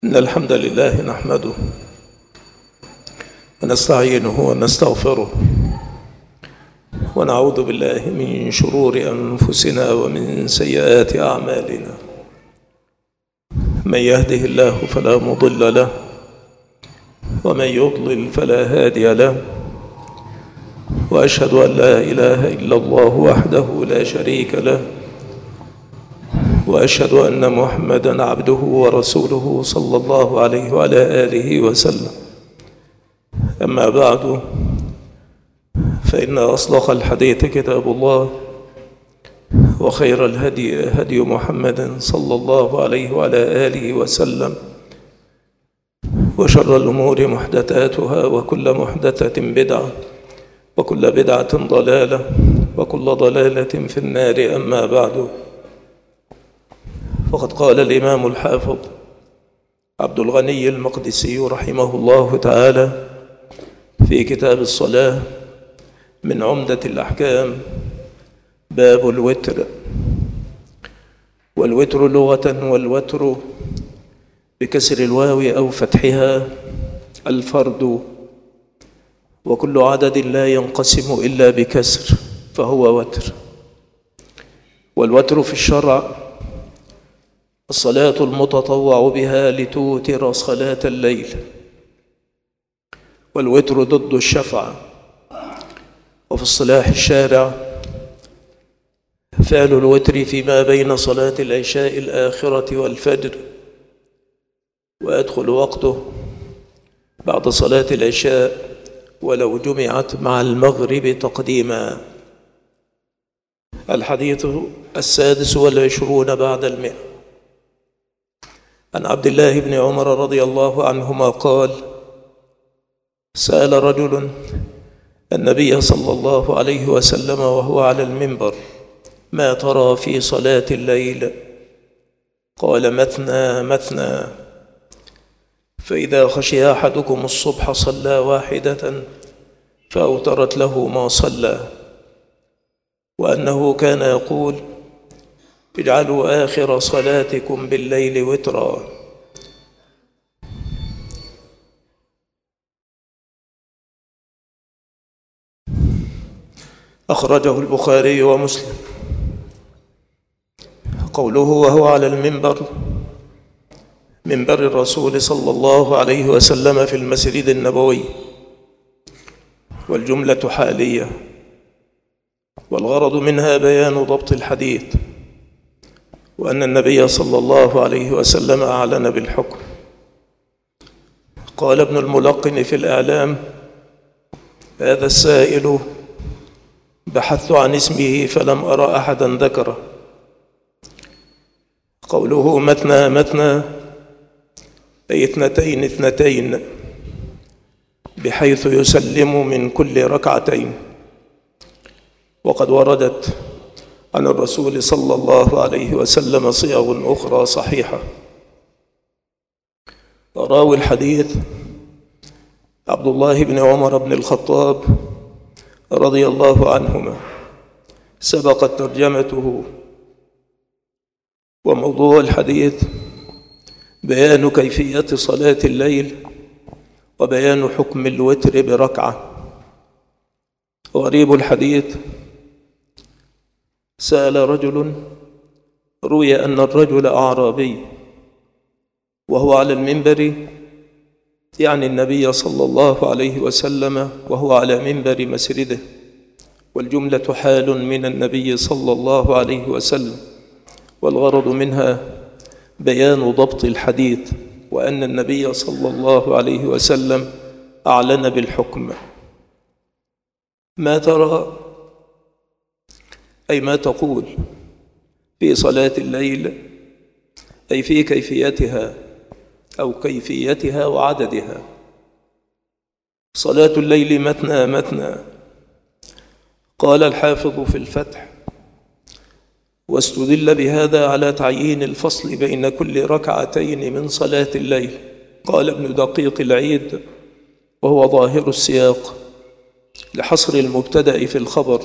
إن الحمد لله نحمده ونستعينه ونستغفره ونعوذ بالله من شرور أنفسنا ومن سيئات أعمالنا. من يهده الله فلا مضل له ومن يضلل فلا هادي له، وأشهد أن لا إله إلا الله وحده لا شريك له، وأشهد أن محمدًا عبده ورسوله صلى الله عليه وعلى آله وسلم. أما بعد، فإن أصدق الحديث كتاب الله، وخير الهدي هدي محمد صلى الله عليه وعلى آله وسلم، وشر الأمور محدثاتها، وكل محدثة بدعة، وكل بدعة ضلالة، وكل ضلالة في النار. أما بعد، فقد قال الإمام الحافظ عبد الغني المقدسي رحمه الله تعالى في كتاب الصلاة من عمدة الأحكام: باب الوتر. والوتر لغة، والوتر بكسر الواو أو فتحها الفرد، وكل عدد لا ينقسم إلا بكسر فهو وتر. والوتر في الشرع الصلاة المتطوع بها لتوتر صلاة الليل، والوتر ضد الشفع. وفي اصطلاح الشارع فعل الوتر فيما بين صلاة العشاء الآخرة والفجر، ويدخل وقته بعد صلاة العشاء ولو جمعت مع المغرب تقديما. الحديث 26 بعد 100. عن عبد الله بن عمر رضي الله عنهما قال: سأل رجل النبي صلى الله عليه وسلم وهو على المنبر: ما ترى في صلاة الليل؟ قال: مثنى مثنى، فإذا خشي أحدكم الصبح صلى واحدة فأوترت له ما صلى، وأنه كان يقول: اجعلوا آخر صلاتكم بالليل وترا. أخرجه البخاري ومسلم. قوله وهو على المنبر: منبر الرسول صلى الله عليه وسلم في المسجد النبوي، والجملة حالية، والغرض منها بيان ضبط الحديث، وأن النبي صلى الله عليه وسلم أعلن بالحكم. قال ابن الملقن في الإعلام: هذا السائل بحثت عن اسمه فلم أرى أحدا ذكره. قوله مثنى مثنى أي اثنتين اثنتين، بحيث يسلم من كل ركعتين. وقد وردت عن الرسول صلى الله عليه وسلم صيغ أخرى صحيحة. راوي الحديث عبد الله بن عمر بن الخطاب رضي الله عنهما، سبقت ترجمته. وموضوع الحديث بيان كيفية صلاة الليل، وبيان حكم الوتر بركعة. غريب الحديث: سأل رجل، روي أن الرجل أعرابي وهو على المنبر، يعني النبي صلى الله عليه وسلم وهو على منبر مسجده، والجملة حال من النبي صلى الله عليه وسلم، والغرض منها بيان ضبط الحديث، وأن النبي صلى الله عليه وسلم أعلن بالحكم. ما ترى أي ما تقول في صلاة الليل، أي في كيفيتها أو كيفيتها وعددها. صلاة الليل مثنى مثنى. قال الحافظ في الفتح: واستدل بهذا على تعيين الفصل بين كل ركعتين من صلاة الليل. قال ابن دقيق العيد: وهو ظاهر السياق لحصر المبتدأ في الخبر،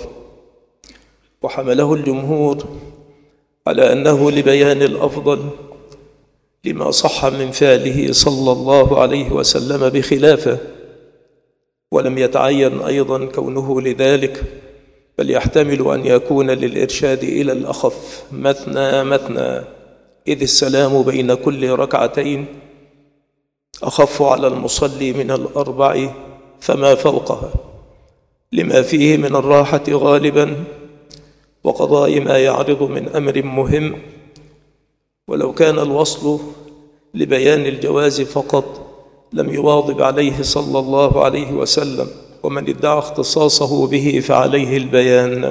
وحمله الجمهور على أنه لبيان الأفضل لما صح من فعله صلى الله عليه وسلم بخلافه، ولم يتعين أيضا كونه لذلك، بل يحتمل أن يكون للإرشاد إلى الأخف، مثنى مثنى، إذ السلام بين كل ركعتين أخف على المصلي من الأربع فما فوقها، لما فيه من الراحة غالبا وقضاء ما يعرض من أمر مهم. ولو كان الوصل لبيان الجواز فقط لم يواظب عليه صلى الله عليه وسلم، ومن ادعى اختصاصه به فعليه البيان.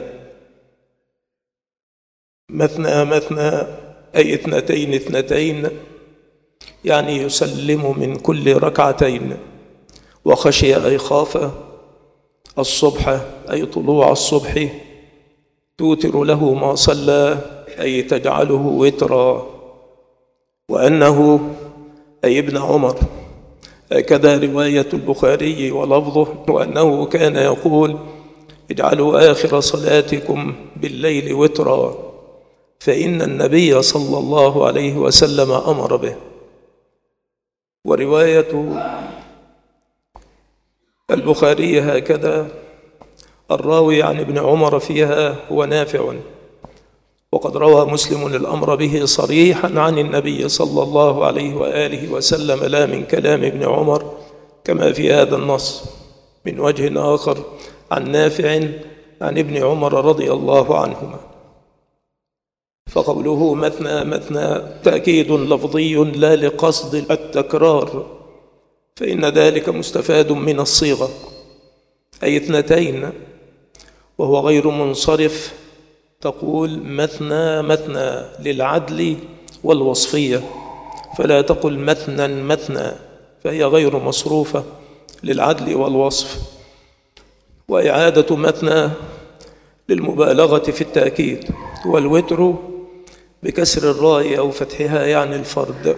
مثنى مثنى أي اثنتين اثنتين، يعني يسلم من كل ركعتين. وخشي أي خاف الصبح أي طلوع الصبح، توتر له ما صلى أي تجعله وترا. وأنه أي ابن عمر، هكذا رواية البخاري ولفظه، وأنه كان يقول: اجعلوا آخر صلاتكم بالليل وترا، فإن النبي صلى الله عليه وسلم أمر به. ورواية البخاري هكذا، الراوي عن ابن عمر فيها هو نافع، وقد روى مسلم الأمر به صريحا عن النبي صلى الله عليه وآله وسلم، لا من كلام ابن عمر كما في هذا النص، من وجه آخر عن نافع عن ابن عمر رضي الله عنهما. فقوله مثنى مثنى تأكيد لفظي لا لقصد التكرار، فإن ذلك مستفاد من الصيغة، أي اثنتين، وهو غير منصرف. تقول مثنى مثنى للعدل والوصفية، فلا تقل مثنى مثنى، فهي غير مصروفة للعدل والوصف. وإعادة مثنى للمبالغة في التأكيد. والوتر بكسر الراء أو فتحها يعني الفرد.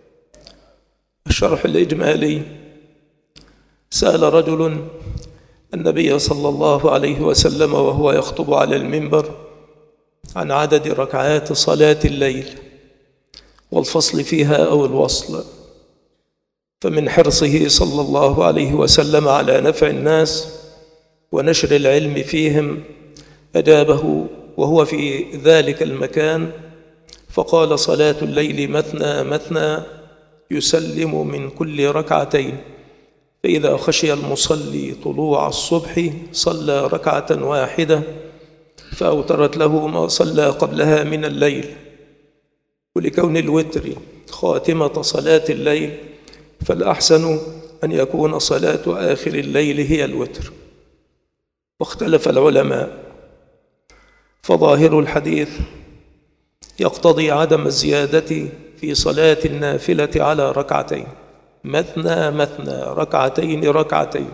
الشرح الإجمالي: سأل رجل النبي صلى الله عليه وسلم وهو يخطب على المنبر عن عدد ركعات صلاة الليل والفصل فيها أو الوصل، فمن حرصه صلى الله عليه وسلم على نفع الناس ونشر العلم فيهم أجابه وهو في ذلك المكان فقال: صلاة الليل مثنى مثنى، يسلم من كل ركعتين، فإذا خشي المصلي طلوع الصبح صلى ركعة واحدة فأوترت له ما صلى قبلها من الليل. ولكون الوتر خاتمة صلاة الليل فالأحسن أن يكون صلاة آخر الليل هي الوتر. واختلف العلماء، فظاهر الحديث يقتضي عدم الزيادة في صلاة النافلة على ركعتين، مثنى مثنى، ركعتين ركعتين،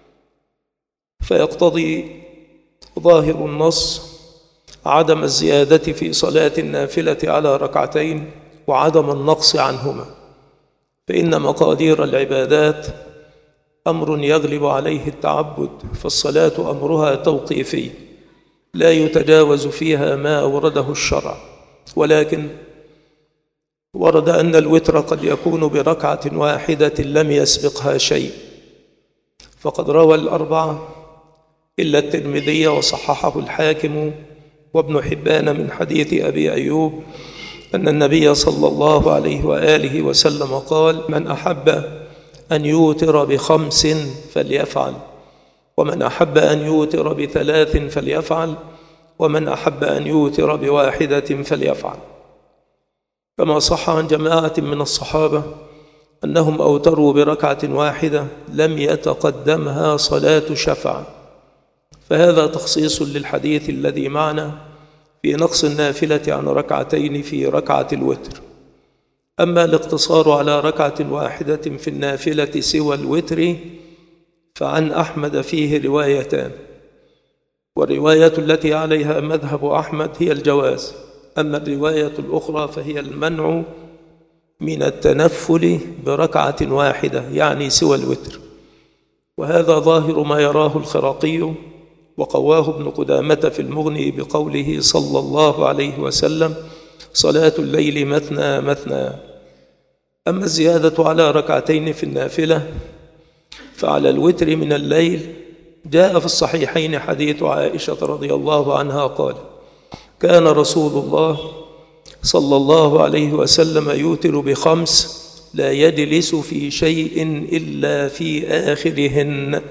فيقتضي ظاهر النص عدم الزيادة في صلاة النافلة على ركعتين وعدم النقص عنهما، فإن مقادير العبادات أمر يغلب عليه التعبد، فالصلاة أمرها توقيفي لا يتجاوز فيها ما أورده الشرع. ولكن ورد أن الوتر قد يكون بركعة واحدة لم يسبقها شيء، فقد روى الأربعة إلا الترمذي وصححه الحاكم وابن حبان من حديث أبي أيوب أن النبي صلى الله عليه وآله وسلم قال: من أحب أن يوتر ب5 فليفعل، ومن أحب أن يوتر ب3 فليفعل، ومن أحب أن يوتر ب1 فليفعل. كما صح عن جماعة من الصحابة أنهم أوتروا بركعة واحدة لم يتقدمها صلاة شفع، فهذا تخصيص للحديث الذي معنا في نقص النافلة عن ركعتين في ركعة الوتر. أما الاقتصار على ركعة واحدة في النافلة سوى الوتر فعن أحمد فيه روايتان، والرواية التي عليها مذهب أحمد هي الجواز، أما الرواية الأخرى فهي المنع من التنفل بركعة واحدة يعني سوى الوتر. وهذا ظاهر ما يراه الخراقي وقواه ابن قدامة في المغني بقوله صلى الله عليه وسلم: صلاة الليل مثنى مثنى. أما الزيادة على ركعتين في النافلة فعلى الوتر من الليل جاء في الصحيحين حديث عائشة رضي الله عنها قال: كان رسول الله صلى الله عليه وسلم يوتر ب5 لا يجلس في شيء إلا في آخرهن.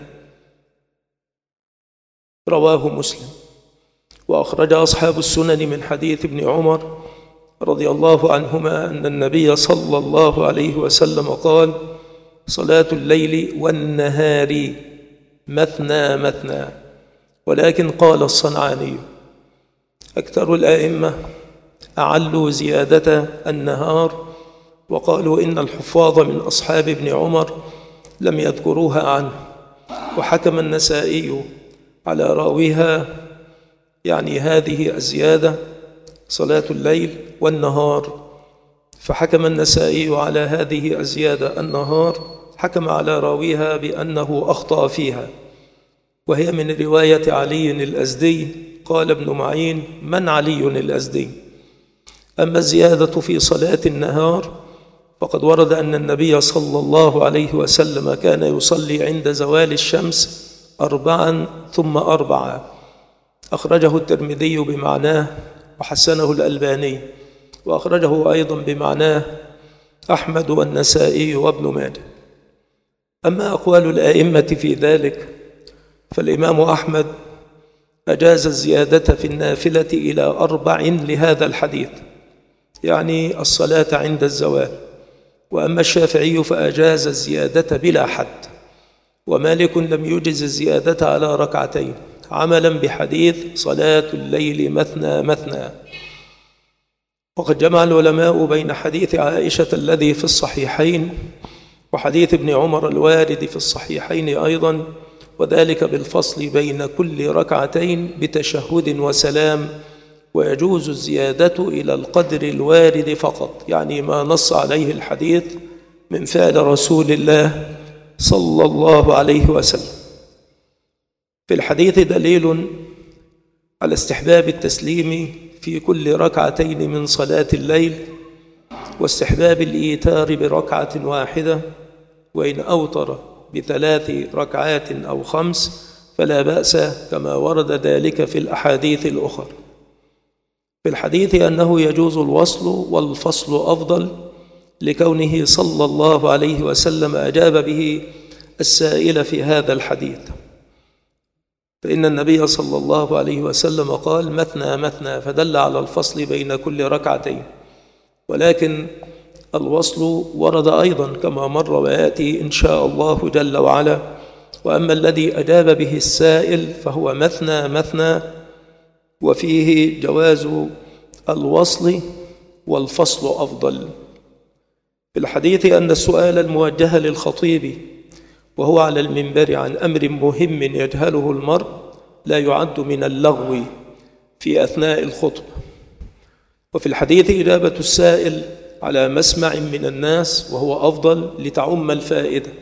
رواه مسلم. وأخرج أصحاب السنن من حديث ابن عمر رضي الله عنهما أن النبي صلى الله عليه وسلم قال: صلاة الليل والنهار مثنى مثنى. ولكن قال الصنعاني: أكثر الآئمة أعلوا زيادة النهار، وقالوا إن الحفاظ من أصحاب ابن عمر لم يذكروها عنه. وحكم النسائي على راويها، يعني هذه الزيادة صلاة الليل والنهار، فحكم النسائي على هذه الزيادة النهار، حكم على راويها بأنه أخطأ فيها، وهي من رواية علي الأزدي. قال ابن معين: من علي الأزدي؟ أما الزيادة في صلاة النهار فقد ورد أن النبي صلى الله عليه وسلم كان يصلي عند زوال الشمس 4 ثم 4. أخرجه الترمذي بمعناه وحسنه الألباني، وأخرجه أيضا بمعناه أحمد والنسائي وابن ماجه. أما أقوال الآئمة في ذلك فالإمام أحمد أجاز الزيادة في النافلة إلى 4 لهذا الحديث، يعني الصلاة عند الزوال. وأما الشافعي فأجاز الزيادة بلا حد، ومالك لم يجز الزيادة على ركعتين عملا بحديث صلاة الليل مثنى مثنى. وقد جمع العلماء بين حديث عائشة الذي في الصحيحين وحديث ابن عمر الوارد في الصحيحين أيضا، وذلك بالفصل بين كل ركعتين بتشهد وسلام، ويجوز الزيادة إلى القدر الوارد فقط، يعني ما نص عليه الحديث من فعل رسول الله صلى الله عليه وسلم. في الحديث دليل على استحباب التسليم في كل ركعتين من صلاة الليل، واستحباب الإيتار بركعة واحدة، وإن أوتر ب3 ركعات أو 5 فلا بأس، كما ورد ذلك في الأحاديث الأخرى. في الحديث أنه يجوز الوصل والفصل أفضل، لكونه صلى الله عليه وسلم أجاب به السائل في هذا الحديث، فإن النبي صلى الله عليه وسلم قال: مثنى مثنى، فدل على الفصل بين كل ركعتين. ولكن الوصل ورد أيضا كما مر ويأتي إن شاء الله جل وعلا. وأما الذي أجاب به السائل فهو مثنى مثنى، وفيه جواز الوصل والفصل أفضل. في الحديث أن السؤال الموجه للخطيب وهو على المنبر عن أمر مهم يجهله المرء لا يعد من اللغو في أثناء الخطبة. وفي الحديث إجابة السائل على مسمع من الناس وهو أفضل لتعم الفائدة،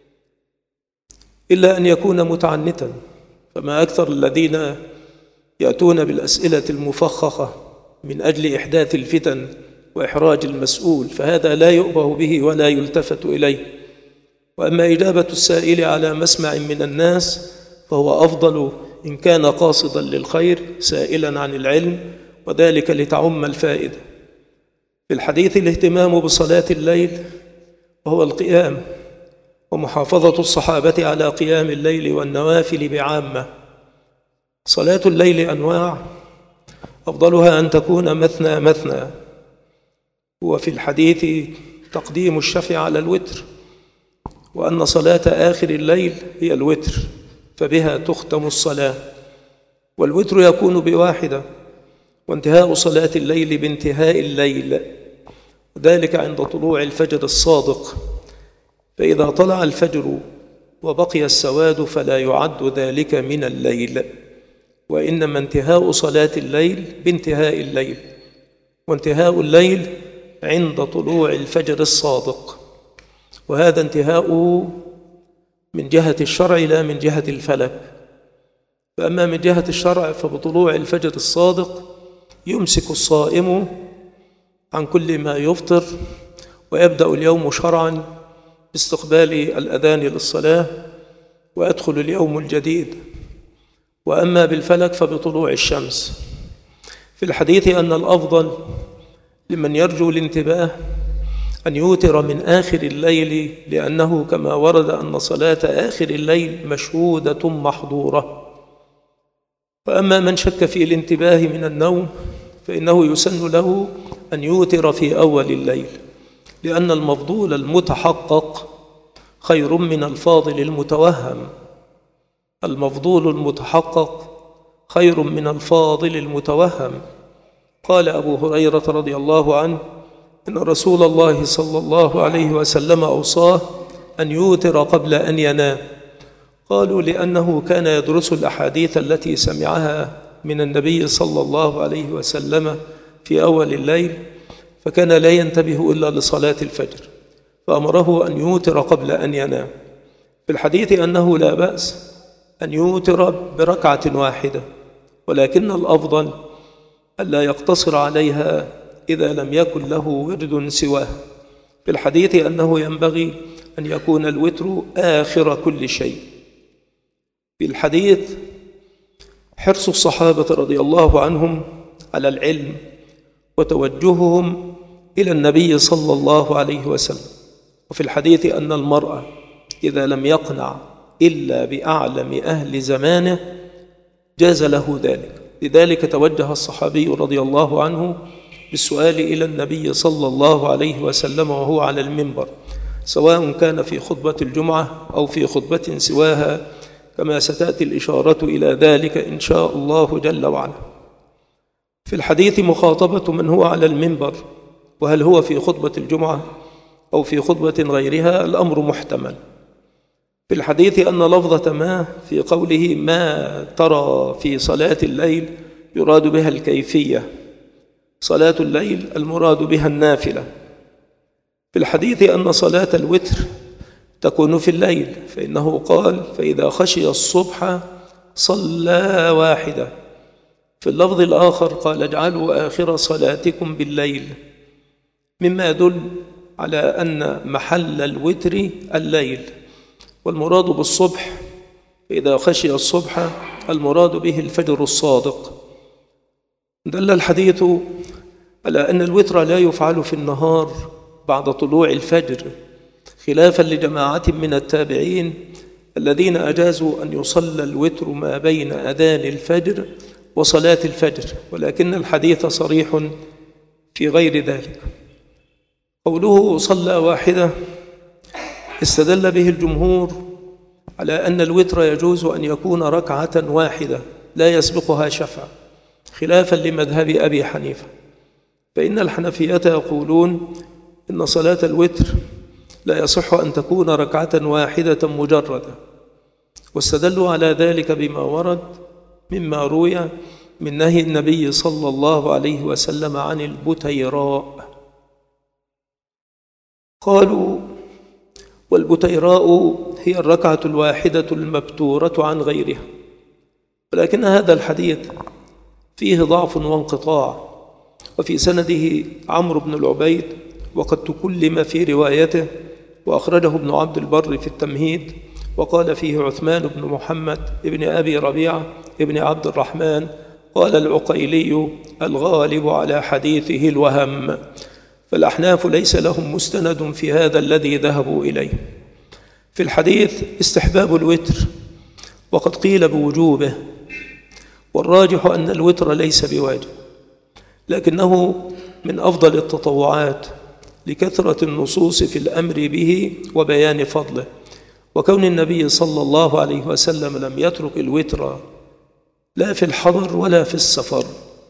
إلا أن يكون متعنتا، فما أكثر الذين يأتون بالأسئلة المفخخة من أجل إحداث الفتن وإحراج المسؤول، فهذا لا يؤبه به ولا يلتفت إليه. وأما إجابة السائل على مسمع من الناس فهو أفضل إن كان قاصدا للخير سائلا عن العلم، وذلك لتعم الفائدة. في الحديث الاهتمام بصلاة الليل وهو القيام، ومحافظة الصحابة على قيام الليل والنوافل بعامة. صلاة الليل أنواع، أفضلها أن تكون مثنى مثنى، وفي الحديث تقديم الشفع على الوتر، وأن صلاة آخر الليل هي الوتر، فبها تختم الصلاة. والوتر يكون بواحدة، وانتهاء صلاة الليل بانتهاء الليل، وذلك عند طلوع الفجر الصادق، فإذا طلع الفجر وبقي السواد فلا يعد ذلك من الليل، وإنما انتهاء صلاة الليل بانتهاء الليل، وانتهاء الليل عند طلوع الفجر الصادق، وهذا انتهاؤه من جهة الشرع لا من جهة الفلك. فأما من جهة الشرع فبطلوع الفجر الصادق يمسك الصائم عن كل ما يفطر، ويبدأ اليوم شرعا باستقبال الأذان للصلاة ويدخل اليوم الجديد. وأما بالفلك فبطلوع الشمس. في الحديث أن الأفضل لمن يرجو الانتباه أن يوتر من آخر الليل، لأنه كما ورد أن صلاة آخر الليل مشهودة محظورة. وأما من شك في الانتباه من النوم فإنه يسن له أن يوتر في أول الليل، لأن المفضول المتحقق خير من الفاضل المتوهم. المفضول المتحقق خير من الفاضل المتوهم. قال أبو هريرة رضي الله عنه إن رسول الله صلى الله عليه وسلم أوصاه أن يوتر قبل أن ينام. قالوا لأنه كان يدرس الأحاديث التي سمعها من النبي صلى الله عليه وسلم في أول الليل، فكان لا ينتبه إلا لصلاة الفجر، فأمره أن يوتر قبل أن ينام. في الحديث أنه لا بأس أن يوتر بركعة واحدة، ولكن الأفضل ألا يقتصر عليها إذا لم يكن له ورد سواه. في الحديث أنه ينبغي أن يكون الوتر آخر كل شيء. في الحديث حرص الصحابة رضي الله عنهم على العلم وتوجههم إلى النبي صلى الله عليه وسلم. وفي الحديث أن المرأة إذا لم يقنع إلا بأعلم أهل زمانه جاز له ذلك. لذلك توجه الصحابي رضي الله عنه بالسؤال إلى النبي صلى الله عليه وسلم وهو على المنبر، سواء كان في خطبة الجمعة أو في خطبة سواها، كما ستأتي الإشارة إلى ذلك إن شاء الله جل وعلا. في الحديث مخاطبة من هو على المنبر، وهل هو في خطبة الجمعة أو في خطبة غيرها الأمر محتمل. في الحديث أن لفظة ما في قوله ما ترى في صلاة الليل يراد بها الكيفية، صلاة الليل المراد بها النافلة. في الحديث أن صلاة الوتر تكون في الليل، فإنه قال فإذا خشي الصبح صلى واحدة. في اللفظ الآخر قال اجعلوا آخر صلاتكم بالليل، مما يدل على أن محل الوتر الليل، والمراد بالصبح فإذا خشي الصبح المراد به الفجر الصادق. دل الحديث على أن الوتر لا يفعل في النهار بعد طلوع الفجر، خلافا لجماعة من التابعين الذين أجازوا أن يصلى الوتر ما بين أذان الفجر وصلاة الفجر، ولكن الحديث صريح في غير ذلك. قوله صلى واحدة استدل به الجمهور على أن الوتر يجوز أن يكون ركعة واحدة لا يسبقها شفع، خلافا لمذهب أبي حنيفة، فإن الحنفية يقولون إن صلاة الوتر لا يصح أن تكون ركعة واحدة مجردة، واستدلوا على ذلك بما ورد مما روي من نهي النبي صلى الله عليه وسلم عن البتيراء. قالوا والبتيراء هي الركعة الواحدة المبتورة عن غيرها، ولكن هذا الحديث فيه ضعف وانقطاع، وفي سنده عمرو بن العبيد وقد تكلم في روايته، وأخرجه ابن عبد البر في التمهيد، وقال فيه عثمان بن محمد ابن أبي ربيعة ابن عبد الرحمن. قال العقيلي الغالب على حديثه الوهم، فالأحناف ليس لهم مستند في هذا الذي ذهبوا إليه. في الحديث استحباب الوتر، وقد قيل بوجوبه، والراجح أن الوتر ليس بواجب، لكنه من أفضل التطوعات لكثرة النصوص في الأمر به وبيان فضله، وكون النبي صلى الله عليه وسلم لم يترك الوتر لا في الحضر ولا في السفر.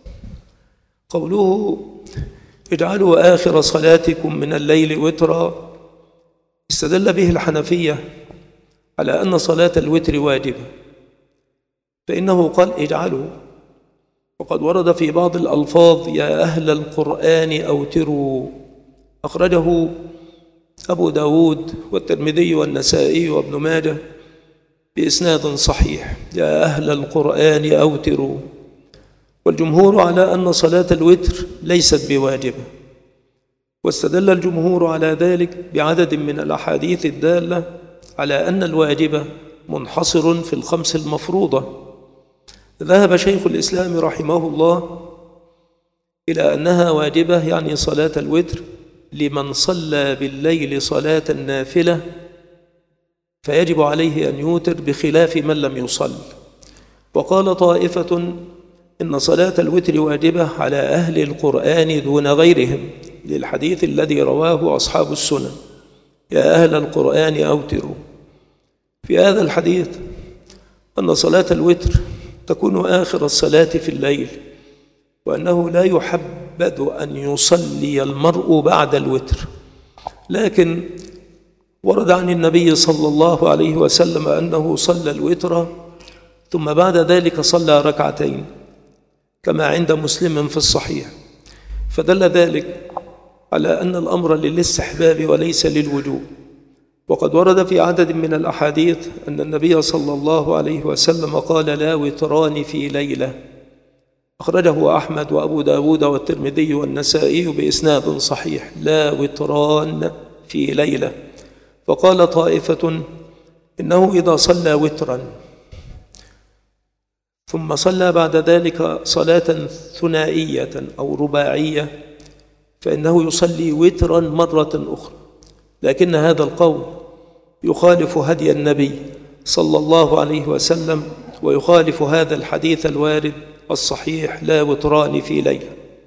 قوله اجعلوا آخر صلاتكم من الليل وترا استدل به الحنفية على أن صلاة الوتر واجبة، فإنه قال اجعلوا، وقد ورد في بعض الألفاظ يا أهل القرآن أوتروا، أخرجه أبو داود والترمذي والنسائي وابن ماجه بإسناد صحيح، يا أهل القرآن أوتروا. والجمهور على أن صلاة الوتر ليست بواجبة، واستدل الجمهور على ذلك بعدد من الأحاديث الدالة على أن الواجب منحصر في الخمس المفروضة. ذهب شيخ الإسلام رحمه الله إلى أنها واجبة، يعني صلاة الوتر، لمن صلى بالليل صلاة النافلة فيجب عليه أن يوتر بخلاف من لم يصل. وقال طائفة إن صلاة الوتر واجبة على أهل القرآن دون غيرهم، للحديث الذي رواه أصحاب السنن: يا أهل القرآن أوتروا. في هذا الحديث أن صلاة الوتر تكون آخر الصلاة في الليل، وأنه لا يحبذ أن يصلي المرء بعد الوتر، لكن ورد عن النبي صلى الله عليه وسلم أنه صلى الوتر ثم بعد ذلك صلى ركعتين كما عند مسلم في الصحيح، فدل ذلك على أن الأمر للاستحباب وليس للوجوب. وقد ورد في عدد من الأحاديث أن النبي صلى الله عليه وسلم قال: لا وتران في ليلة، أخرجه أحمد وأبو داود والترمذي والنسائي بإسناد صحيح: لا وتران في ليلة. فقال طائفة إنه إذا صلى وترا ثم صلى بعد ذلك صلاة ثنائية أو رباعية فإنه يصلي وترا مرة أخرى، لكن هذا القول يخالف هدي النبي صلى الله عليه وسلم، ويخالف هذا الحديث الوارد الصحيح: لا وتران في ليلة.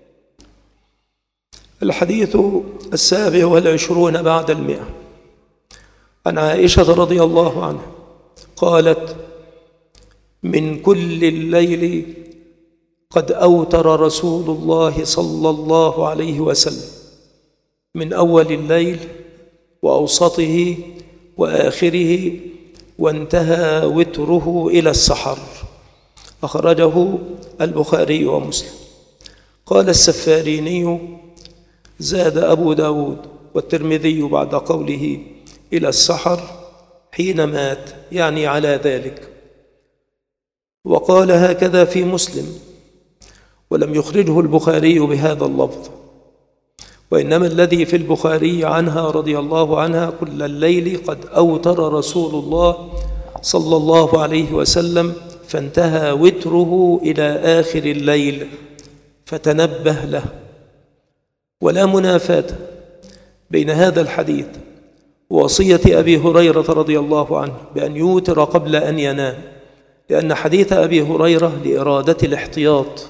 الحديث 27 بعد 100 عن عائشة رضي الله عنها قالت: من كل الليل قد أوتر رسول الله صلى الله عليه وسلم، من أول الليل وأوسطه وآخره، وانتهى وتره إلى السحر. أخرجه البخاري ومسلم. قال السفاريني: زاد أبو داود والترمذي بعد قوله إلى السحر حين مات، يعني على ذلك. وقال هكذا في مسلم، ولم يخرجه البخاري بهذا اللفظ، وإنما الذي في البخاري عنها رضي الله عنها: كل الليل قد أوتر رسول الله صلى الله عليه وسلم فانتهى وتره إلى آخر الليل فتنبه له. ولا منافاة بين هذا الحديث ووصية أبي هريرة رضي الله عنه بأن يوتر قبل أن ينام، لأن حديث أبي هريرة لإرادة الاحتياط،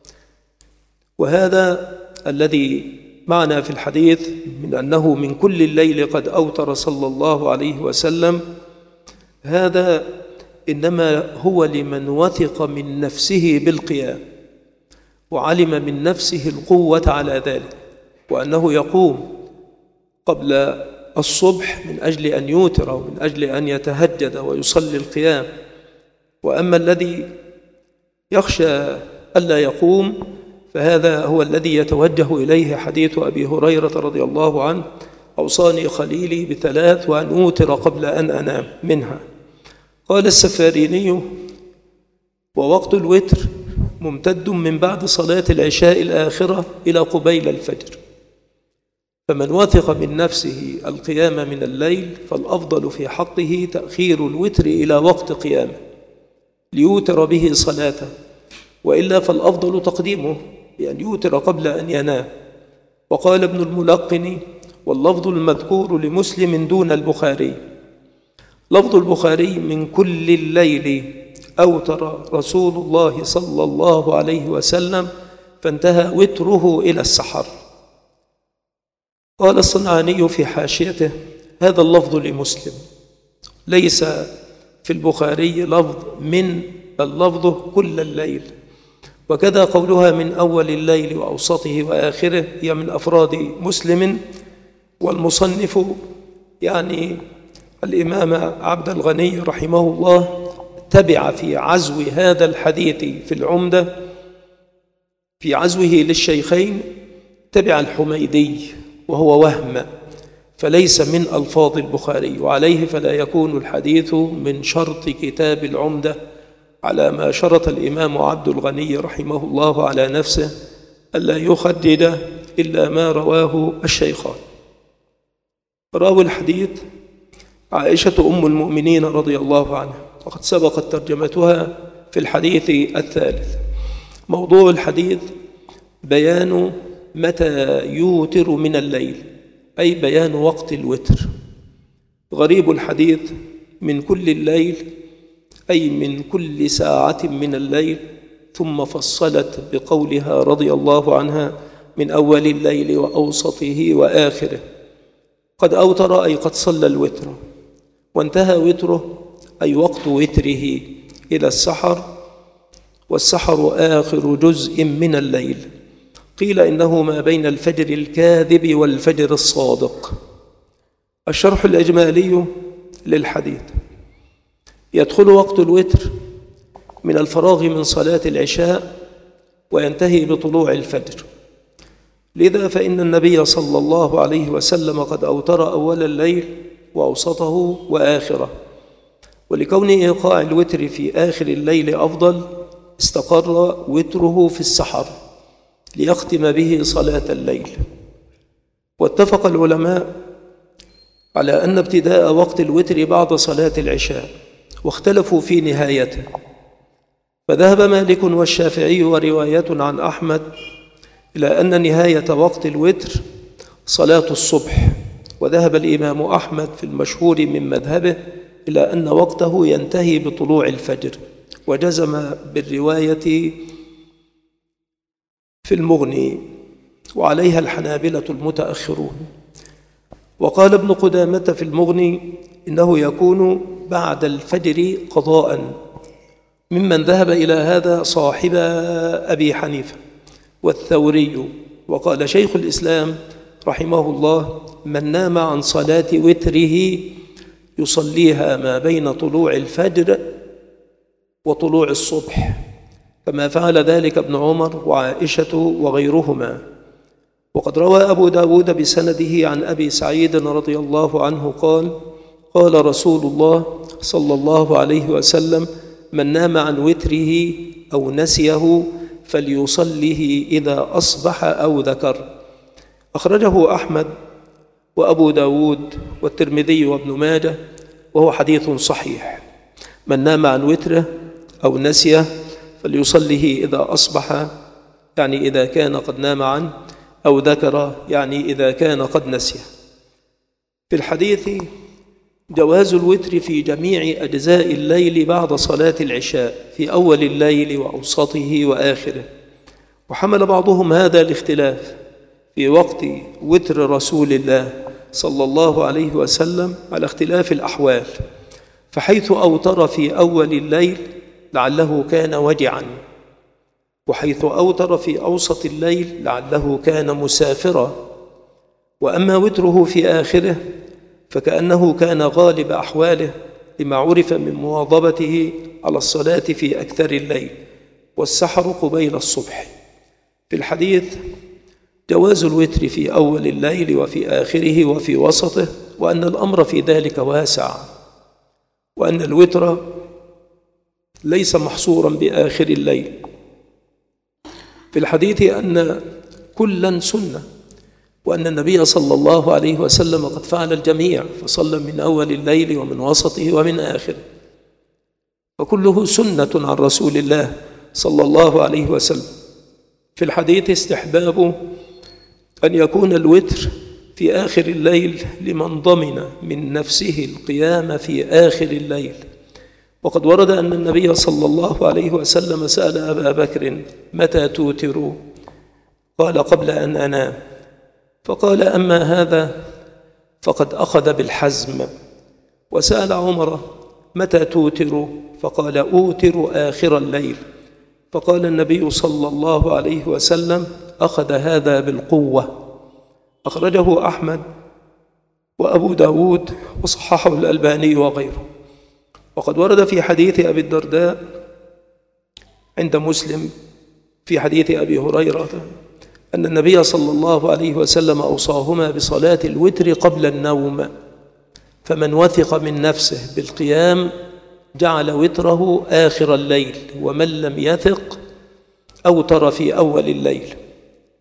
وهذا الذي معنا في الحديث من أنه من كل الليل قد أوتر صلى الله عليه وسلم، هذا إنما هو لمن وثق من نفسه بالقيام وعلم من نفسه القوة على ذلك، وأنه يقوم قبل الصبح من أجل أن يوتر ومن أجل أن يتهجد ويصلي القيام. وأما الذي يخشى ألا يقوم فهذا هو الذي يتوجه إليه حديث أبي هريرة رضي الله عنه: أوصاني خليلي ب3 وأن أوتر قبل أن أنام منها. قال السفاريني: ووقت الوتر ممتد من بعد صلاة العشاء الآخرة إلى قبيل الفجر، فمن وثق من نفسه القيام من الليل فالأفضل في حقه تأخير الوتر إلى وقت قيامه ليوتر به صلاته، وإلا فالأفضل تقديمه بأن يوتر قبل أن ينام. وقال ابن الملقن: واللفظ المذكور لمسلم دون البخاري. لفظ البخاري: من كل الليل أوتر رسول الله صلى الله عليه وسلم فانتهى وتره إلى السحر. قال الصنعاني في حاشيته: هذا اللفظ لمسلم، ليس في البخاري لفظ من، اللفظ كل الليل. وكذا قولها من أول الليل وأوسطه وآخره هي من أفراد مسلم. والمصنف يعني الإمام عبد الغني رحمه الله تبع في عزو هذا الحديث في العمدة، في عزوه للشيخين تبع الحميدي، وهو وهم فليس من ألفاظ البخاري، وعليه فلا يكون الحديث من شرط كتاب العمدة على ما شرط الإمام عبد الغني رحمه الله على نفسه ألا يخرج إلا ما رواه الشيخان. راوي الحديث عائشة أم المؤمنين رضي الله عنها، وقد سبقت ترجمتها في الحديث الثالث. موضوع الحديث بيان متى يوتر من الليل، أي بيان وقت الوتر. غريب الحديث من كل الليل، أي من كل ساعة من الليل، ثم فصلت بقولها رضي الله عنها من أول الليل وأوسطه وآخره. قد أوتر أي قد صلى الوتر، وانتهى وتره أي وقت وتره إلى السحر، والسحر آخر جزء من الليل. قيل إنه ما بين الفجر الكاذب والفجر الصادق. الشرح الإجمالي للحديث: يدخل وقت الوتر من الفراغ من صلاة العشاء وينتهي بطلوع الفجر. لذا فإن النبي صلى الله عليه وسلم قد أوتر أول الليل وأوسطه وآخره، ولكون إيقاع الوتر في آخر الليل أفضل استقر وتره في السحر ليختم به صلاة الليل. واتفق العلماء على أن ابتداء وقت الوتر بعد صلاة العشاء، واختلفوا في نهايته. فذهب مالك والشافعي ورواية عن أحمد إلى أن نهاية وقت الوتر صلاة الصبح، وذهب الإمام أحمد في المشهور من مذهبه إلى أن وقته ينتهي بطلوع الفجر، وجزم بالرواية في المغني، وعليها الحنابلة المتأخرون. وقال ابن قدامة في المغني إنه يكون بعد الفجر قضاء، ممن ذهب إلى هذا صاحب أبي حنيفة والثوري. وقال شيخ الإسلام رحمه الله: من نام عن صلاة وتره يصليها ما بين طلوع الفجر وطلوع الصبح، كما فعل ذلك ابن عمر وعائشة وغيرهما. وقد روى أبو داود بسنده عن أبي سعيد رضي الله عنه قال: قال رسول الله صلى الله عليه وسلم: من نام عن وتره أو نسيه فليصله إذا أصبح أو ذكر. أخرجه أحمد وأبو داود والترمذي وابن ماجه، وهو حديث صحيح. من نام عن وتره أو نسيه فليصله إذا أصبح، يعني إذا كان قد نام عنه، أو ذكر، يعني إذا كان قد نسيه. في الحديث جواز الوتر في جميع أجزاء الليل بعد صلاة العشاء، في أول الليل وأوسطه وآخره. وحمل بعضهم هذا الاختلاف في وقت وتر رسول الله صلى الله عليه وسلم على اختلاف الأحوال، فحيث أوتر في أول الليل لعله كان وجعا، وحيث أوتر في أوسط الليل لعله كان مسافرا، وأما وتره في آخره فكأنه كان غالب أحواله، لما عرف من مواظبته على الصلاة في أكثر الليل والسحر قبيل الصبح. في الحديث جواز الوتر في أول الليل وفي آخره وفي وسطه، وأن الأمر في ذلك واسع، وأن الوتر ليس محصورا بآخر الليل. في الحديث أن كلا سنة، وأن النبي صلى الله عليه وسلم قد فعل الجميع، فصلى من أول الليل ومن وسطه ومن آخره، فكله سنة عن رسول الله صلى الله عليه وسلم. في الحديث استحباب أن يكون الوتر في آخر الليل لمن ضمن من نفسه القيام في آخر الليل. وقد ورد أن النبي صلى الله عليه وسلم سأل أبا بكر: متى توتر؟ قال: قبل أن أنام. فقال: أما هذا فقد أخذ بالحزم. وسأل عمر: متى توتر؟ فقال: أوتر آخر الليل. فقال النبي صلى الله عليه وسلم: أخذ هذا بالقوة. أخرجه أحمد وأبو داود وصححه الألباني وغيره. وقد ورد في حديث أبي الدرداء عند مسلم في حديث أبي هريرة أن النبي صلى الله عليه وسلم أوصاهما بصلاة الوتر قبل النوم، فمن وثق من نفسه بالقيام جعل وتره آخر الليل، ومن لم يثق أوتر في أول الليل.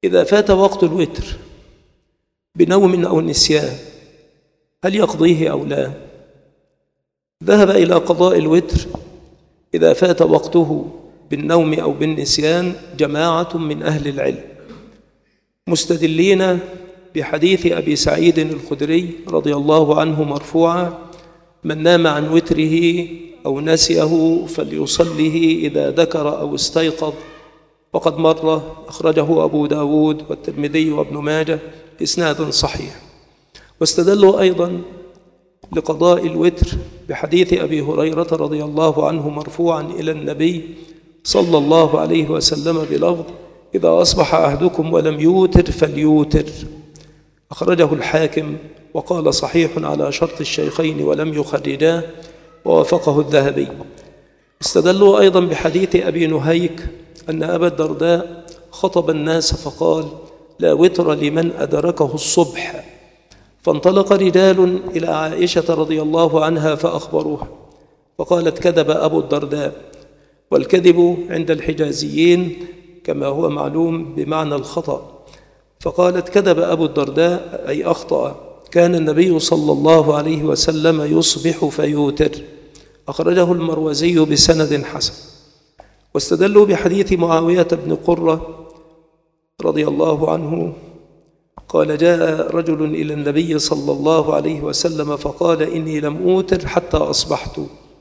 إذا فات وقت الوتر بنوم أو نسيان هل يقضيه أو لا؟ ذهب إلى قضاء الوتر إذا فات وقته بالنوم أو بالنسيان جماعة من أهل العلم، مستدلين بحديث أبي سعيد الخدري رضي الله عنه مرفوعا: من نام عن وتره أو نسيه فليصله إذا ذكر أو استيقظ، وقد مر أخرجه أبو داود والترمذي وابن ماجه بإسناد صحيح. واستدلوا أيضا لقضاء الوتر بحديث أبي هريرة رضي الله عنه مرفوعا إلى النبي صلى الله عليه وسلم بلفظ: إذا أصبح أحدكم ولم يوتر فليوتر، أخرجه الحاكم وقال صحيح على شرط الشيخين ولم يخرجاه، ووافقه الذهبي. استدلوا أيضا بحديث أبي نهيك أن أبا الدرداء خطب الناس فقال: لا وتر لمن أدركه الصبح، فانطلق رجال إلى عائشة رضي الله عنها فأخبروها، فقالت: كذب أبو الدرداء. والكذب عند الحجازيين كما هو معلوم بمعنى الخطأ، فقالت: كذب أبو الدرداء أي أخطأ، كان النبي صلى الله عليه وسلم يصبح فيوتر، أخرجه المروزي بسند حسن. واستدلوا بحديث معاوية بن قرة رضي الله عنه قال: جاء رجل إلى النبي صلى الله عليه وسلم فقال: إني لم أوتر حتى أصبحت،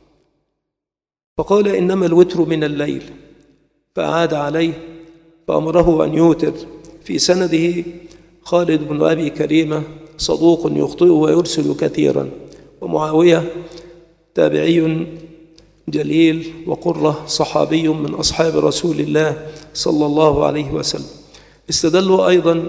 فقال: إنما الوتر من الليل، فأعاد عليه فأمره أن يوتر. في سنده خالد بن أبي كريمة صدوق يخطئ ويرسل كثيرا، ومعاوية تابعي جليل، وقرة صحابي من أصحاب رسول الله صلى الله عليه وسلم. استدلوا أيضا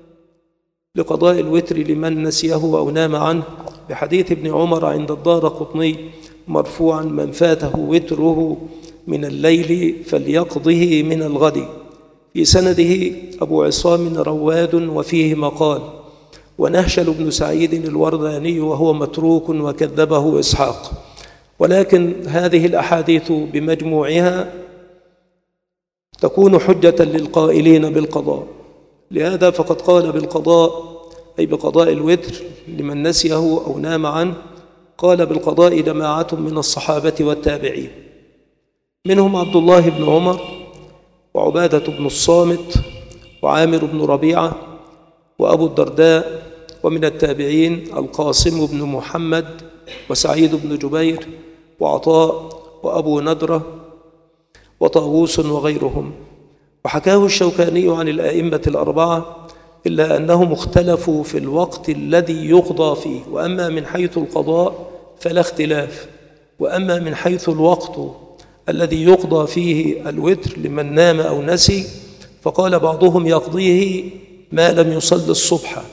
لقضاء الوتر لمن نسيه أو نام عنه بحديث ابن عمر عند الدارقطني مرفوعا: من فاته وتره من الليل فليقضه من الغد. في سنده أبو عصام رواد وفيه مقال، ونهشل بن سعيد الورداني وهو متروك وكذبه إسحاق. ولكن هذه الأحاديث بمجموعها تكون حجة للقائلين بالقضاء، لهذا فقد قال بالقضاء أي بقضاء الوتر لمن نسيه أو نام عنه، قال بالقضاء جماعة من الصحابة والتابعين، منهم عبد الله بن عمر وعبادة بن الصامت وعامر بن ربيعة وأبو الدرداء، ومن التابعين القاسم بن محمد وسعيد بن جبير وعطاء وأبو ندرة وطاووس وغيرهم. وحكاه الشوكاني عن الأئمة الأربعة، إلا أنهم اختلفوا في الوقت الذي يقضى فيه، وأما من حيث القضاء فلا اختلاف، وأما من حيث الوقت الذي يقضى فيه الوتر لمن نام أو نسي فقال بعضهم يقضيه ما لم يصل الصبح،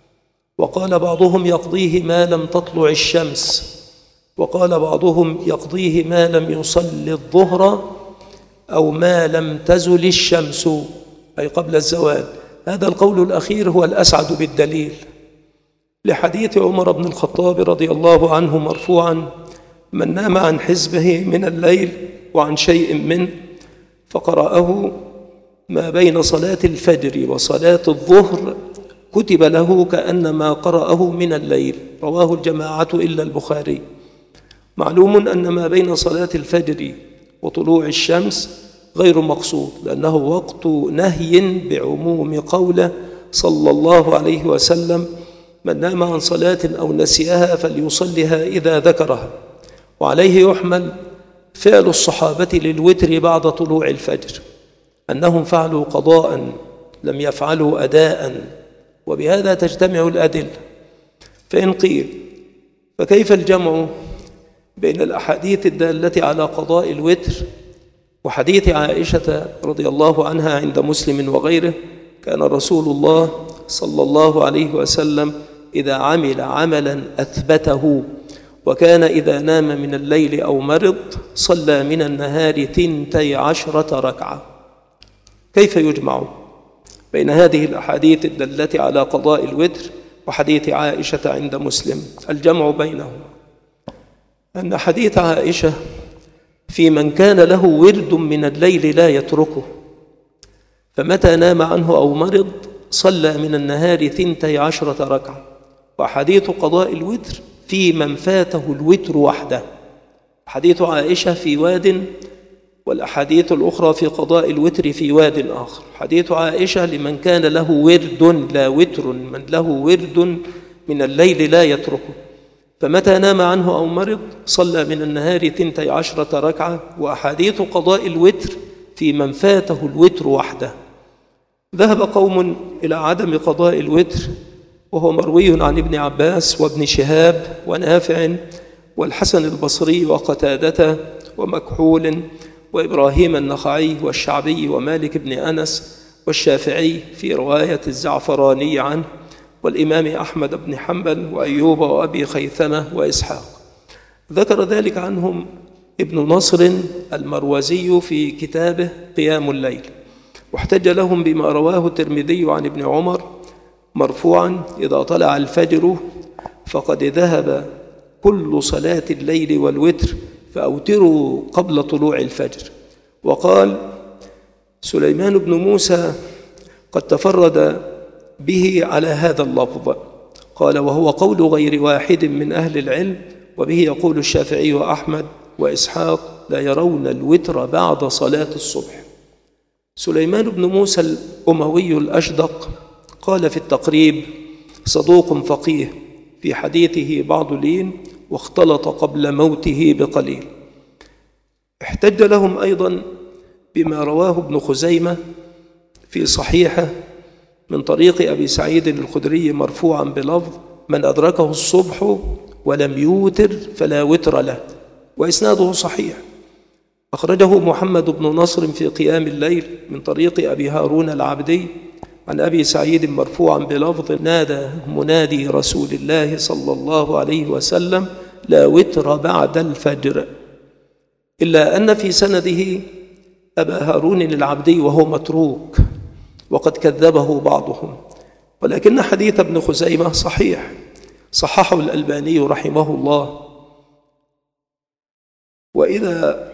وقال بعضهم يقضيه ما لم تطلع الشمس، وقال بعضهم يقضيه ما لم يصل الظهر أو ما لم تزل الشمس أي قبل الزوال. هذا القول الأخير هو الأسعد بالدليل لحديث عمر بن الخطاب رضي الله عنه مرفوعا: من نام عن حزبه من الليل وعن شيء منه فقرأه ما بين صلاة الفجر وصلاة الظهر كتب له كأنما قرأه من الليل، رواه الجماعة إلا البخاري. معلوم أن ما بين صلاة الفجر وطلوع الشمس غير مقصود، لأنه وقت نهي بعموم قوله صلى الله عليه وسلم: من نام عن صلاة أو نسيها فليصلها إذا ذكرها. وعليه يحمل فعل الصحابة للوتر بعد طلوع الفجر، أنهم فعلوا قضاء لم يفعلوا أداء، وبهذا تجتمع الأدلة. فإن قيل فكيف الجمع بين الأحاديث الدالة على قضاء الوتر وحديث عائشة رضي الله عنها عند مسلم وغيره: كان رسول الله صلى الله عليه وسلم إذا عمل عملا أثبته، وكان إذا نام من الليل أو مرض صلى من النهار 12 ركعة. كيف يجمع بين هذه الأحاديث الدالة على قضاء الوتر وحديث عائشة عند مسلم؟ الجمع بينهما أن حديث عائشة في من كان له ورد من الليل لا يتركه، فمتى نام عنه أو مرض صلى من النهار 12 ركعة. وحديث قضاء الوتر في من فاته الوتر وحده. حديث عائشة في واد، والأحاديث الأخرى في قضاء الوتر في واد آخر. حديث عائشة لمن كان له ورد لا وتر، من له ورد من الليل لا يتركه. فمتى نام عنه أو مرض صلى من النهار 12 ركعة. وأحاديث قضاء الوتر في من فاته الوتر وحده. ذهب قوم إلى عدم قضاء الوتر، وهو مروي عن ابن عباس وابن شهاب ونافع والحسن البصري وقتادة ومكحول وإبراهيم النخعي والشعبي ومالك بن أنس والشافعي في رواية الزعفراني عنه، والإمام أحمد بن حنبل وأيوب وأبي خيثمة وإسحاق. ذكر ذلك عنهم ابن نصر المروزي في كتابه قيام الليل، واحتج لهم بما رواه الترمذي عن ابن عمر مرفوعا: إذا طلع الفجر فقد ذهب كل صلاة الليل والوتر فأوتروا قبل طلوع الفجر. وقال سليمان بن موسى قد تفرد به على هذا اللفظ. قال: وهو قول غير واحد من أهل العلم، وبه يقول الشافعي وأحمد وإسحاق: لا يرون الوتر بعد صلاة الصبح. سليمان بن موسى الأموي الأشدق قال في التقريب: صدوق فقيه، في حديثه بعض لين، واختلط قبل موته بقليل. احتج لهم أيضا بما رواه ابن خزيمة في صحيحه من طريق أبي سعيد الخدري مرفوعا بلفظ: من أدركه الصبح ولم يوتر فلا وتر له، وإسناده صحيح. أخرجه محمد بن نصر في قيام الليل من طريق أبي هارون العبدي عن أبي سعيد مرفوعا بلفظ: نادى منادي رسول الله صلى الله عليه وسلم: لا وتر بعد الفجر. إلا أن في سنده أبا هارون العبدي وهو متروك، وقد كذبه بعضهم، ولكن حديث ابن خزيمة صحيح، صححه الألباني رحمه الله. وإذا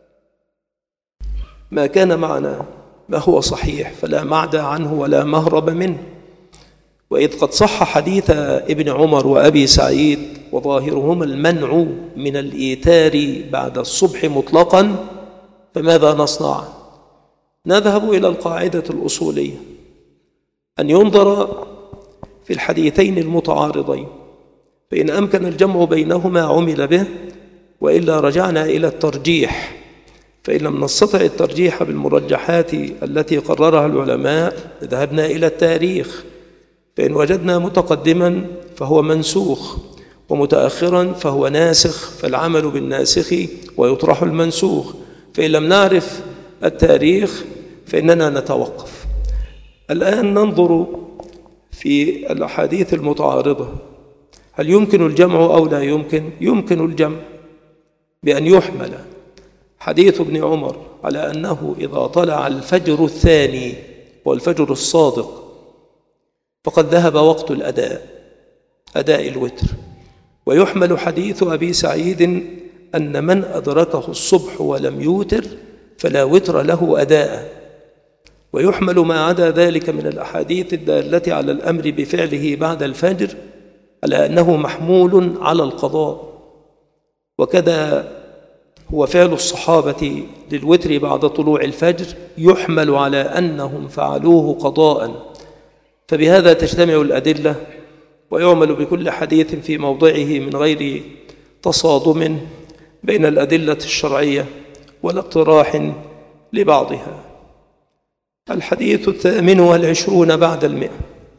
ما كان معنا ما هو صحيح فلا معدى عنه ولا مهرب منه. وإذ قد صح حديث ابن عمر وأبي سعيد وظاهرهما المنع من الإيتار بعد الصبح مطلقا، فماذا نصنع؟ نذهب إلى القاعدة الأصولية أن ينظر في الحديثين المتعارضين، فإن أمكن الجمع بينهما عمل به، وإلا رجعنا إلى الترجيح. فإن لم نستطع الترجيح بالمرجحات التي قررها العلماء ذهبنا إلى التاريخ، فإن وجدنا متقدما فهو منسوخ، ومتأخرا فهو ناسخ، فالعمل بالناسخ ويطرح المنسوخ. فإن لم نعرف التاريخ فإننا نتوقف. الآن ننظر في الأحاديث المتعارضة، هل يمكن الجمع أو لا يمكن؟ يمكن الجمع بأن يحمل حديث ابن عمر على أنه إذا طلع الفجر الثاني والفجر الصادق فقد ذهب وقت أداء الوتر، ويحمل حديث أبي سعيد أن من أدركه الصبح ولم يوتر فلا وتر له أداء، ويحمل ما عدا ذلك من الأحاديث الدالة على الأمر بفعله بعد الفجر على أنه محمول على القضاء. وكذا هو فعل الصحابة للوتر بعد طلوع الفجر يحمل على أنهم فعلوه قضاء. فبهذا تجتمع الأدلة ويعمل بكل حديث في موضعه من غير تصادم بين الأدلة الشرعية ولا اقتراح لبعضها. الحديث 28 بعد 100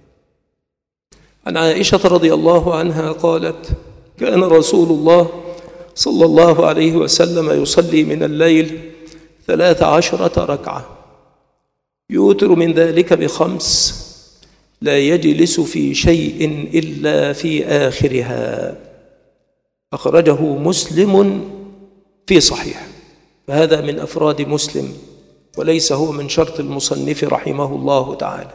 عن عائشة رضي الله عنها قالت: كان رسول الله صلى الله عليه وسلم يصلي من الليل 13 ركعة، يوتر من ذلك ب5، لا يجلس في شيء إلا في آخرها. أخرجه مسلم في صحيح، فهذا من أفراد مسلم وليس هو من شرط المصنف رحمه الله تعالى.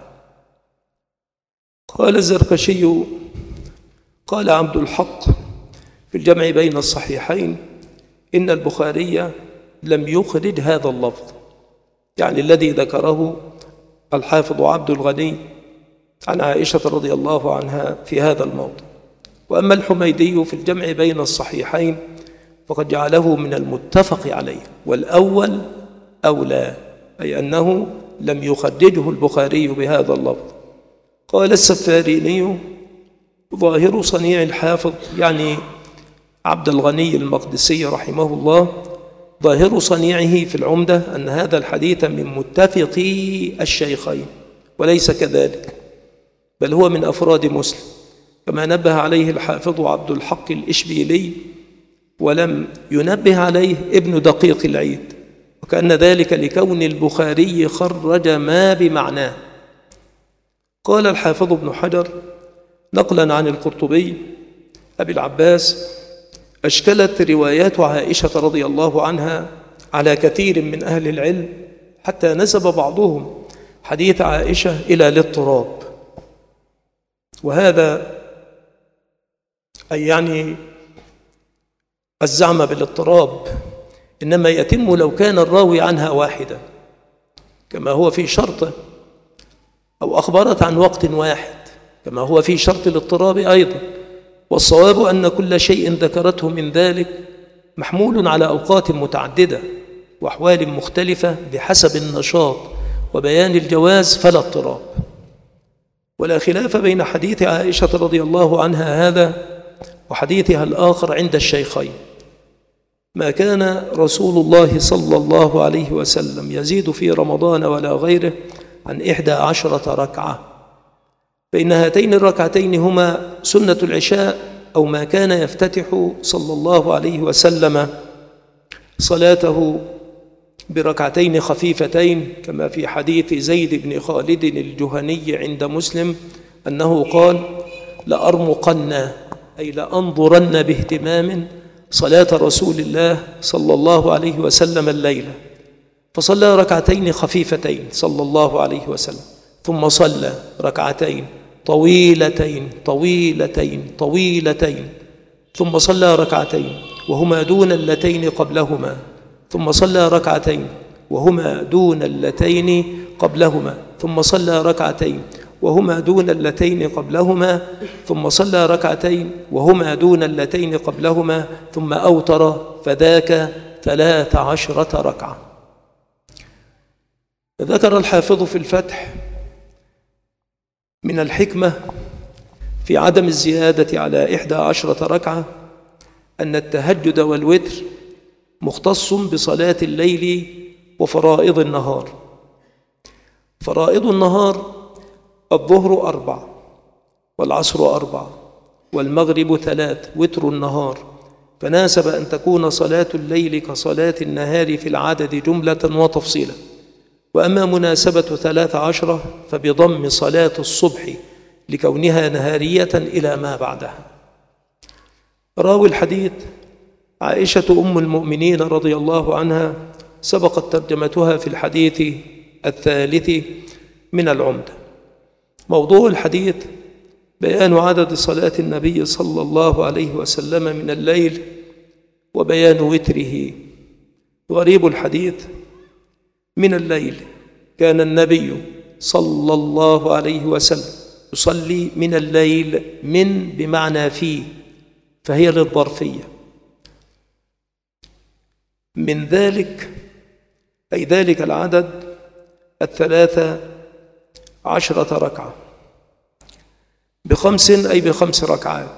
قال الزركشي: قال عبد الحق في الجمع بين الصحيحين إن البخاري لم يخرج هذا اللفظ، يعني الذي ذكره الحافظ عبد الغني عن عائشة رضي الله عنها في هذا الموضع. وأما الحميدي في الجمع بين الصحيحين فقد جعله من المتفق عليه، والأول أولى، أي أنه لم يخرجه البخاري بهذا اللفظ. قال السفاريني: ظاهر صنيع الحافظ، يعني عبد الغني المقدسي رحمه الله، ظاهر صنيعه في العمدة أن هذا الحديث من متفقي الشيخين، وليس كذلك، بل هو من أفراد مسلم، كما نبه عليه الحافظ عبد الحق الإشبيلي، ولم ينبه عليه ابن دقيق العيد، وكأن ذلك لكون البخاري خرج ما بمعناه. قال الحافظ ابن حجر نقلا عن القرطبي أبي العباس: أشكلت روايات عائشة رضي الله عنها على كثير من أهل العلم، حتى نسب بعضهم حديث عائشة إلى الاضطراب، وهذا أي يعني الزعم بالاضطراب إنما يتم لو كان الراوي عنها واحدا، كما هو في شرطه، أو أخبرت عن وقت واحد، كما هو في شرط الاضطراب أيضا. والصواب أن كل شيء ذكرته من ذلك محمول على أوقات متعددة وأحوال مختلفة بحسب النشاط وبيان الجواز، فلا اضطراب. ولا خلاف بين حديث عائشة رضي الله عنها هذا وحديثها الآخر عند الشيخين. ما كان رسول الله صلى الله عليه وسلم يزيد في رمضان ولا غيره عن 11 ركعة، فإن هاتين الركعتين هما سنة العشاء، أو ما كان يفتتح صلى الله عليه وسلم صلاته بركعتين خفيفتين، كما في حديث زيد بن خالد الجهني عند مسلم أنه قال: لأرمقن، أي لأنظرن باهتمام صلاة رسول الله صلى الله عليه وسلم الليلة، فصلى ركعتين خفيفتين صلى الله عليه وسلم، ثم صلى ركعتين طويلتين طويلتين طويلتين، ثم صلى ركعتين وهما دون اللتين قبلهما، ثم صلى ركعتين وهما دون اللتين قبلهما، ثم صلى ركعتين وهما دون اللتين قبلهما، ثم صلى ركعتين وهما دون اللتين قبلهما، ثم أوتر، فذاك 13 ركعة. ذكر الحافظ في الفتح من الحكمة في عدم الزيادة على 11 ركعة أن التهجد والوتر مختص بصلاة الليل وفرائض النهار. فرائض النهار: الظهر 4 والعصر 4 والمغرب 3، وتر النهار، فناسب أن تكون صلاة الليل كصلاة النهار في العدد جملة وتفصيلا. وأما مناسبة 13 فبضم صلاة الصبح لكونها نهارية إلى ما بعدها. راوي الحديث عائشة أم المؤمنين رضي الله عنها، سبقت ترجمتها في الحديث الثالث من العمدة. موضوع الحديث بيان عدد صلاة النبي صلى الله عليه وسلم من الليل وبيان وتره. غريب الحديث: من الليل كان النبي صلى الله عليه وسلم يصلي من الليل، من بمعنى فيه، فهي للظرفية. من ذلك أي ذلك العدد 13 ركعة، ب5 أي ب5 ركعات.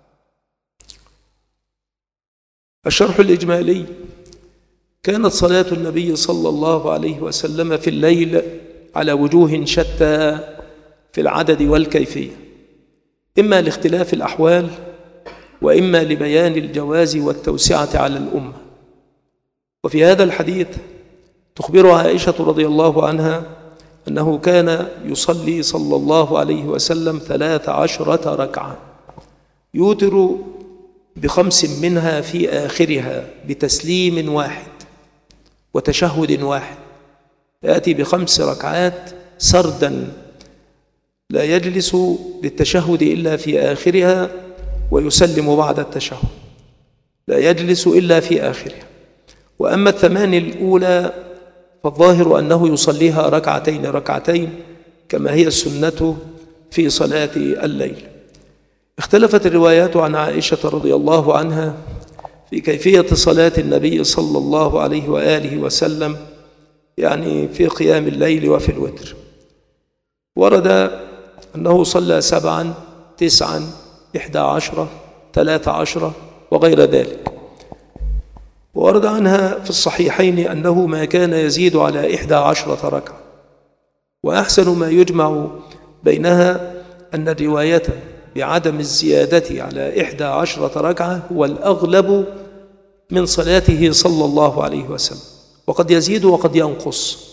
الشرح الإجمالي: كانت صلاة النبي صلى الله عليه وسلم في الليل على وجوه شتى في العدد والكيفية، إما لاختلاف الأحوال، وإما لبيان الجواز والتوسعة على الأمة. وفي هذا الحديث تخبر عائشة رضي الله عنها أنه كان يصلي صلى الله عليه وسلم 13 ركعة، يوتر ب5 منها في آخرها بتسليم واحد وتشهد واحد، يأتي ب5 ركعات سردا، لا يجلس للتشهد إلا في آخرها ويسلم بعد التشهد، لا يجلس إلا في آخرها. وأما 8 الأولى فالظاهر أنه يصليها ركعتين ركعتين كما هي السنة في صلاة الليل. اختلفت الروايات عن عائشة رضي الله عنها في كيفية صلاة النبي صلى الله عليه وآله وسلم، يعني في قيام الليل وفي الوتر. ورد أنه صلى 7 9 11 13 وغير ذلك. ورد عنها في الصحيحين أنه ما كان يزيد على 11 ركعة. وأحسن ما يجمع بينها أن الرواية بعدم الزيادة على 11 ركعة هو الأغلب من صلاته صلى الله عليه وسلم، وقد يزيد وقد ينقص.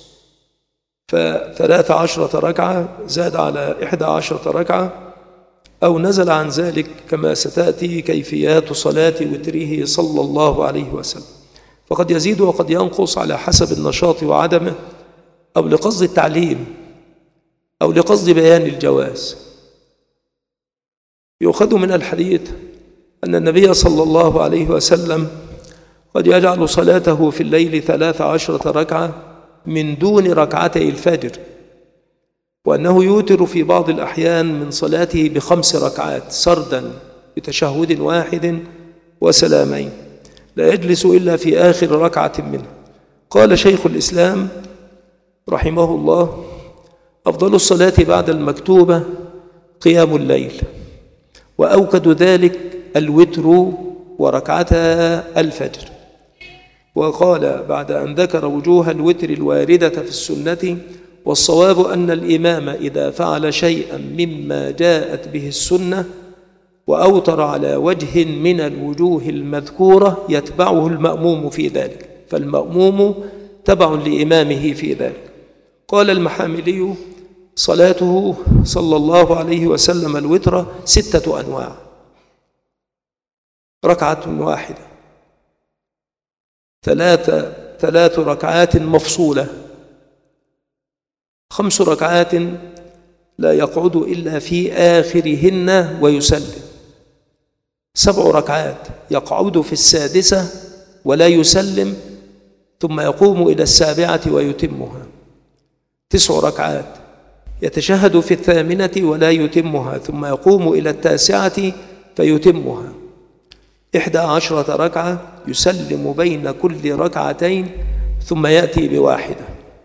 ف13 ركعة زاد على 11 ركعة أو نزل عن ذلك، كما ستأتي كيفيات صلاة وتره صلى الله عليه وسلم. فقد يزيد وقد ينقص على حسب النشاط وعدمه، أو لقصد التعليم أو لقصد بيان الجواز. يؤخذ من الحديث أن النبي صلى الله عليه وسلم قد يجعل صلاته في الليل 13 ركعة من دون ركعتي الفجر، وأنه يوتر في بعض الأحيان من صلاته ب5 ركعات سردا بتشهد واحد وسلامين، لا يجلس إلا في آخر ركعة منه. قال شيخ الإسلام رحمه الله: أفضل الصلاة بعد المكتوبة قيام الليل، وأوكد ذلك الوتر وركعتا الفجر. وقال بعد أن ذكر وجوه الوتر الواردة في السنة: والصواب أن الإمام إذا فعل شيئا مما جاءت به السنة وأوتر على وجه من الوجوه المذكورة يتبعه المأموم في ذلك، فالمأموم تبع لإمامه في ذلك. قال المحاملي: صلاته صلى الله عليه وسلم الوتر 6 أنواع: ركعة واحدة، 3 ركعات مفصولة، 5 ركعات لا يقعد إلا في آخرهن ويسلم، 7 ركعات يقعد في السادسة ولا يسلم ثم يقوم إلى السابعة ويتمها، 9 ركعات يتشهد في الثامنة ولا يتمها ثم يقوم إلى التاسعة فيتمها، 11 ركعة يسلم بين كل ركعتين ثم يأتي بواحدة.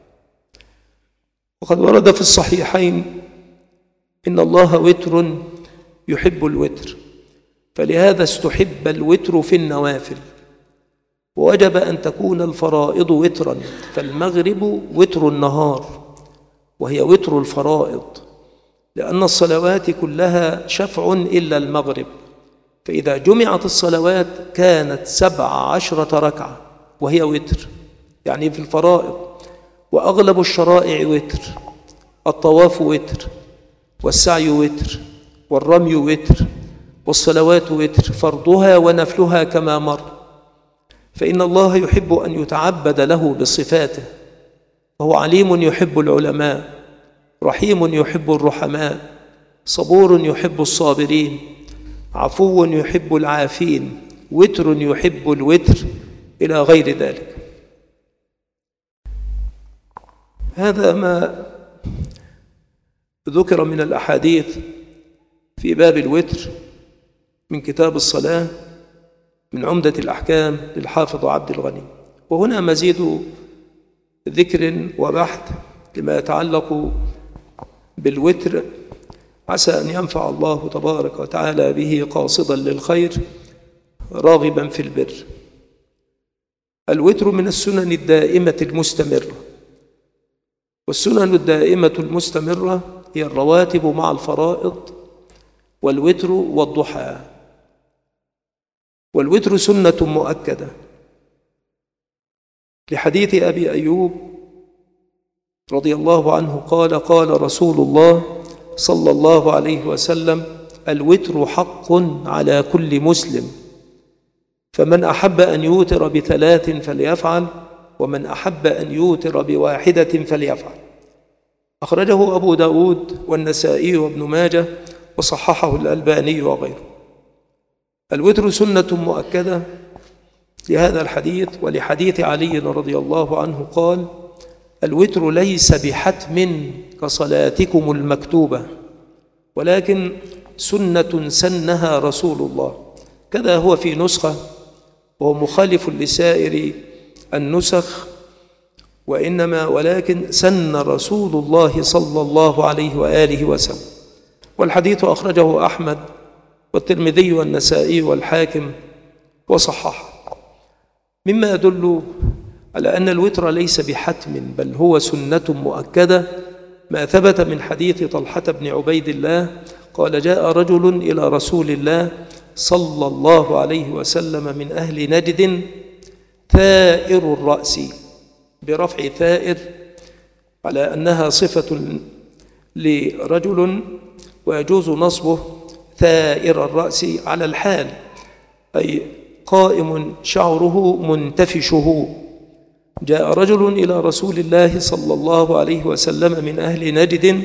وقد ورد في الصحيحين: إن الله وتر يحب الوتر، فلهذا استحب الوتر في النوافل، ووجب أن تكون الفرائض وترا، فالمغرب وتر النهار وهي وتر الفرائض، لأن الصلوات كلها شفع إلا المغرب، فإذا جمعت الصلوات كانت 17 ركعة وهي وتر، يعني في الفرائض. وأغلب الشرائع وتر: الطواف وتر، والسعي وتر، والرمي وتر، والصلوات وتر، فرضها ونفلها كما مر. فإن الله يحب أن يتعبد له بصفاته، وهو عليم يحب العلماء، رحيم يحب الرحماء، صبور يحب الصابرين، عفو يحب العافين، وتر يحب الوتر، إلى غير ذلك. هذا ما ذكر من الأحاديث في باب الوتر من كتاب الصلاة من عمدة الأحكام للحافظ عبد الغني. وهنا مزيد ذكر وبحث لما يتعلق بالوتر، عسى أن ينفع الله تبارك وتعالى به قاصدا للخير راغبا في البر. الوتر من السنن الدائمة المستمرة، والسنن الدائمة المستمرة هي الرواتب مع الفرائض والوتر والضحى. والوتر سنة مؤكدة لحديث أبي أيوب رضي الله عنه قال: قال رسول الله صلى الله عليه وسلم: الوتر حق على كل مسلم، فمن أحب أن يوتر ب3 فليفعل، ومن أحب أن يوتر ب1 فليفعل. أخرجه أبو داود والنسائي وابن ماجه وصححه الألباني وغيره. الوتر سنة مؤكدة لهذا الحديث ولحديث علي رضي الله عنه قال: الوتر ليس بحتم كصلاتكم المكتوبة، ولكن سنة سنها رسول الله. كذا هو في نسخة، وهو مخالف لسائر النسخ، ولكن سن رسول الله صلى الله عليه وآله وسلم. والحديث أخرجه أحمد والترمذي والنسائي والحاكم وصححه، مما يدل على أن الوتر ليس بحتم، بل هو سنة مؤكدة، ما ثبت من حديث طلحة بن عبيد الله قال: جاء رجل إلى رسول الله صلى الله عليه وسلم من أهل نجد ثائر الرأس، برفع ثائر على أنها صفة لرجل، ويجوز نصبه ثائر الرأس على الحال، أي قائم شعره منتفشه. جاء رجل إلى رسول الله صلى الله عليه وسلم من أهل نجد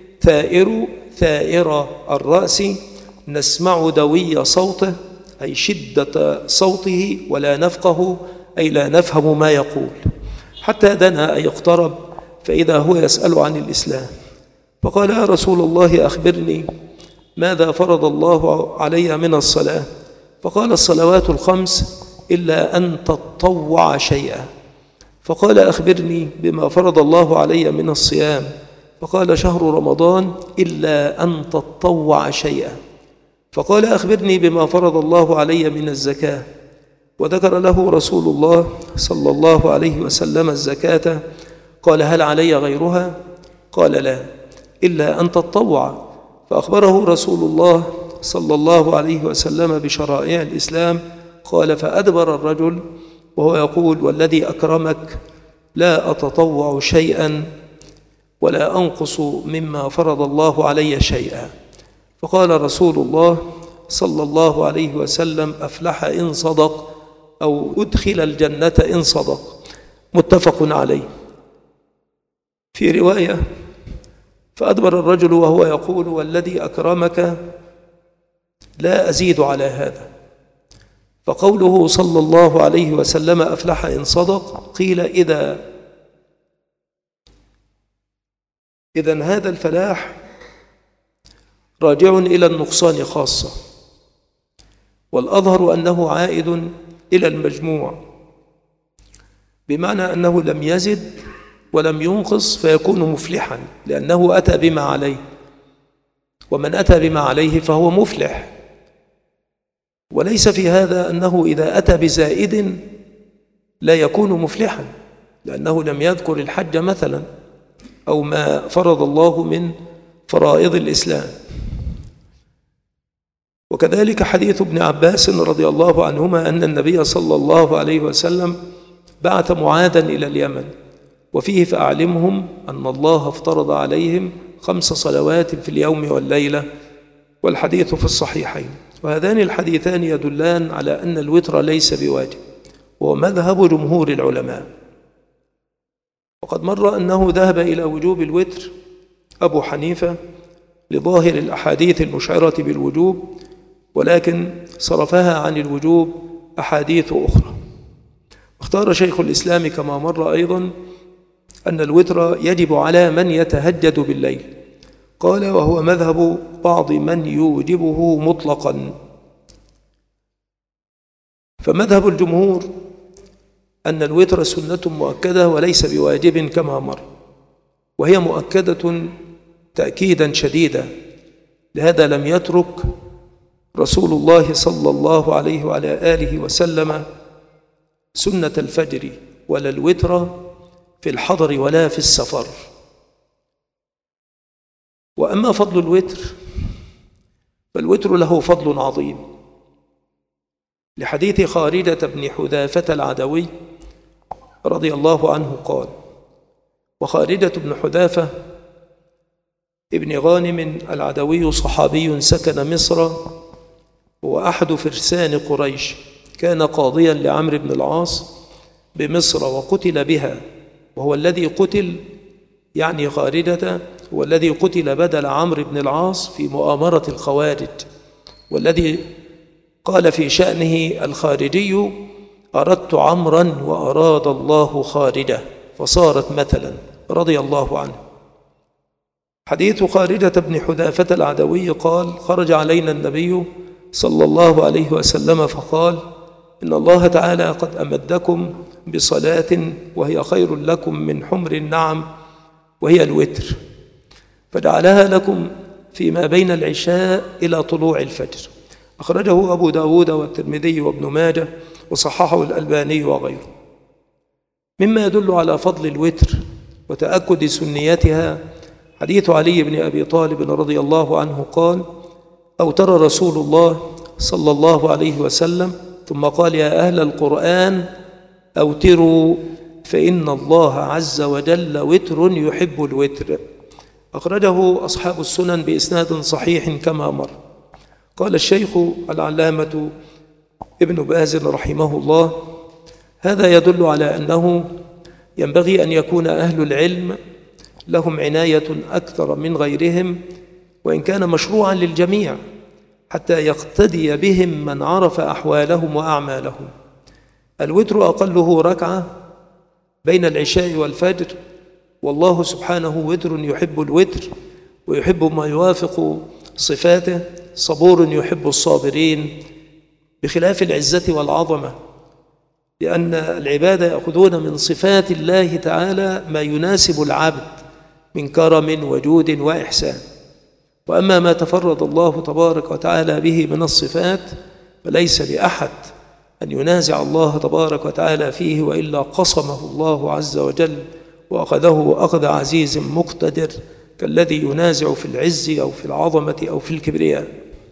ثائر الرأس، نسمع دوي صوته، أي شدة صوته، ولا نفقه، أي لا نفهم ما يقول، حتى دنا أي اقترب، فإذا هو يسأل عن الإسلام. فقال: يا رسول الله أخبرني ماذا فرض الله علي من الصلاة؟ فقال: الصلوات الخمس إلا أن تطوع شيئا. فقال: أخبرني بما فرض الله علي من الصيام. فقال: شهر رمضان إلا أن تطوع شيئا. فقال: أخبرني بما فرض الله علي من الزكاة. وذكر له رسول الله صلى الله عليه وسلم الزكاة. قال: هل علي غيرها؟ قال: لا، إلا أن تطوع. فأخبره رسول الله صلى الله عليه وسلم بشرائع الإسلام. قال: فأدبر الرجل وهو يقول: والذي أكرمك لا أتطوع شيئا ولا أنقص مما فرض الله علي شيئا. فقال رسول الله صلى الله عليه وسلم: أفلح إن صدق، أو أدخل الجنة إن صدق. متفق عليه. في رواية: فأدبر الرجل وهو يقول: والذي أكرمك لا أزيد على هذا. فقوله صلى الله عليه وسلم: أفلح إن صدق، قيل: إذن هذا الفلاح راجع إلى النقصان خاصة، والأظهر أنه عائد إلى المجموع، بمعنى أنه لم يزد ولم ينقص فيكون مفلحا، لأنه أتى بما عليه، ومن أتى بما عليه فهو مفلح. وليس في هذا أنه إذا أتى بزائد لا يكون مفلحا، لأنه لم يذكر الحج مثلا، أو ما فرض الله من فرائض الإسلام. وكذلك حديث ابن عباس رضي الله عنهما أن النبي صلى الله عليه وسلم بعث معاذا إلى اليمن، وفيه: فأعلمهم أن الله افترض عليهم 5 صلوات في اليوم والليلة. والحديث في الصحيحين. وهذان الحديثان يدلان على أن الوتر ليس بواجب، وهو مذهب جمهور العلماء. وقد مر أنه ذهب إلى وجوب الوتر أبو حنيفة لظاهر الأحاديث المشعرة بالوجوب، ولكن صرفها عن الوجوب أحاديث أخرى. اختار شيخ الإسلام كما مر أيضا أن الوتر يجب على من يتهجد بالليل. قال: وهو مذهب بعض من يوجبه مطلقا. فمذهب الجمهور أن الوتر سنة مؤكدة وليس بواجب كما مر، وهي مؤكدة تأكيدا شديدا. لهذا لم يترك رسول الله صلى الله عليه وعلى آله وسلم سنة الفجر ولا الوتر في الحضر ولا في السفر. وأما فضل الوتر فالوتر له فضل عظيم، لحديث خارجة بن حذافة العدوي رضي الله عنه قال: وخارجة بن حذافة ابن غانم العدوي صحابي سكن مصر، هو أحد فرسان قريش، كان قاضيا لعمرو بن العاص بمصر وقتل بها، وهو الذي قتل، يعني خارجة هو الذي قتل بدل عمرو بن العاص في مؤامرة الخوارج، والذي قال في شأنه الخارجي: أردت عمرا وأراد الله خارجة، فصارت مثلا. رضي الله عنه. حديث خارجة بن حذافة العدوي قال: خرج علينا النبي صلى الله عليه وسلم فقال: إن الله تعالى قد أمدكم بصلاة وهي خير لكم من حمر النعم، وهي الوتر، فجعلها لكم فيما بين العشاء إلى طلوع الفجر. أخرجه أبو داود والترمذي وابن ماجه وصححه الألباني وغيره. مما يدل على فضل الوتر وتأكد سنيتها حديث علي بن أبي طالب رضي الله عنه قال: أوتر رسول الله صلى الله عليه وسلم ثم قال: يا أهل القرآن أوتروا فإن الله عز وجل وتر يحب الوتر. أخرجه أصحاب السنن بإسناد صحيح كما مر. قال الشيخ العلامة ابن باز رحمه الله: هذا يدل على أنه ينبغي أن يكون أهل العلم لهم عناية أكثر من غيرهم، وإن كان مشروعا للجميع، حتى يقتدي بهم من عرف أحوالهم وأعمالهم. الوتر أقله ركعة بين العشاء والفجر، والله سبحانه وتر يحب الوتر ويحب ما يوافق صفاته، صبور يحب الصابرين، بخلاف العزة والعظمة، لأن العباد يأخذون من صفات الله تعالى ما يناسب العبد من كرم وجود وإحسان. وأما ما تفرد الله تبارك وتعالى به من الصفات فليس لأحد أن ينازع الله تبارك وتعالى فيه، وإلا قصمه الله عز وجل وأخذه أخذ عزيز مقتدر، كالذي ينازع في العز أو في العظمة أو في الكبرياء.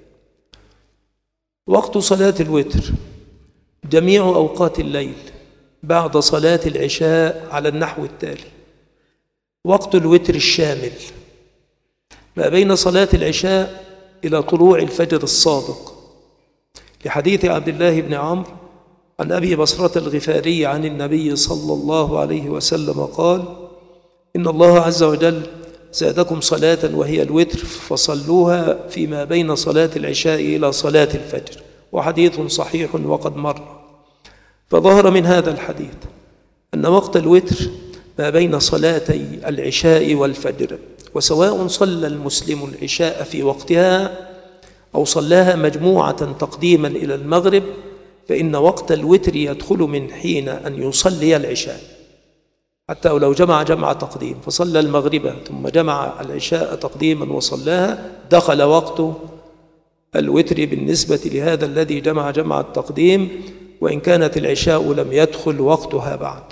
وقت صلاة الوتر جميع أوقات الليل بعد صلاة العشاء على النحو التالي: وقت الوتر الشامل ما بين صلاة العشاء إلى طلوع الفجر الصادق، لحديث عبد الله بن عمرو عن أبي بصرة الغفاري عن النبي صلى الله عليه وسلم قال: إن الله عز وجل زادكم صلاة وهي الوتر فصلوها فيما بين صلاة العشاء إلى صلاة الفجر. وحديث صحيح وقد مر. فظهر من هذا الحديث أن وقت الوتر ما بين صلاتي العشاء والفجر، وسواء صلى المسلم العشاء في وقتها أو صلاها مجموعة تقديما إلى المغرب، فإن وقت الوتر يدخل من حين أن يصلي العشاء، حتى لو جمع تقديم فصلى المغرب ثم جمع العشاء تقديما وصلاها، دخل وقت الوتر بالنسبة لهذا الذي جمع التقديم، وإن كانت العشاء لم يدخل وقتها بعد.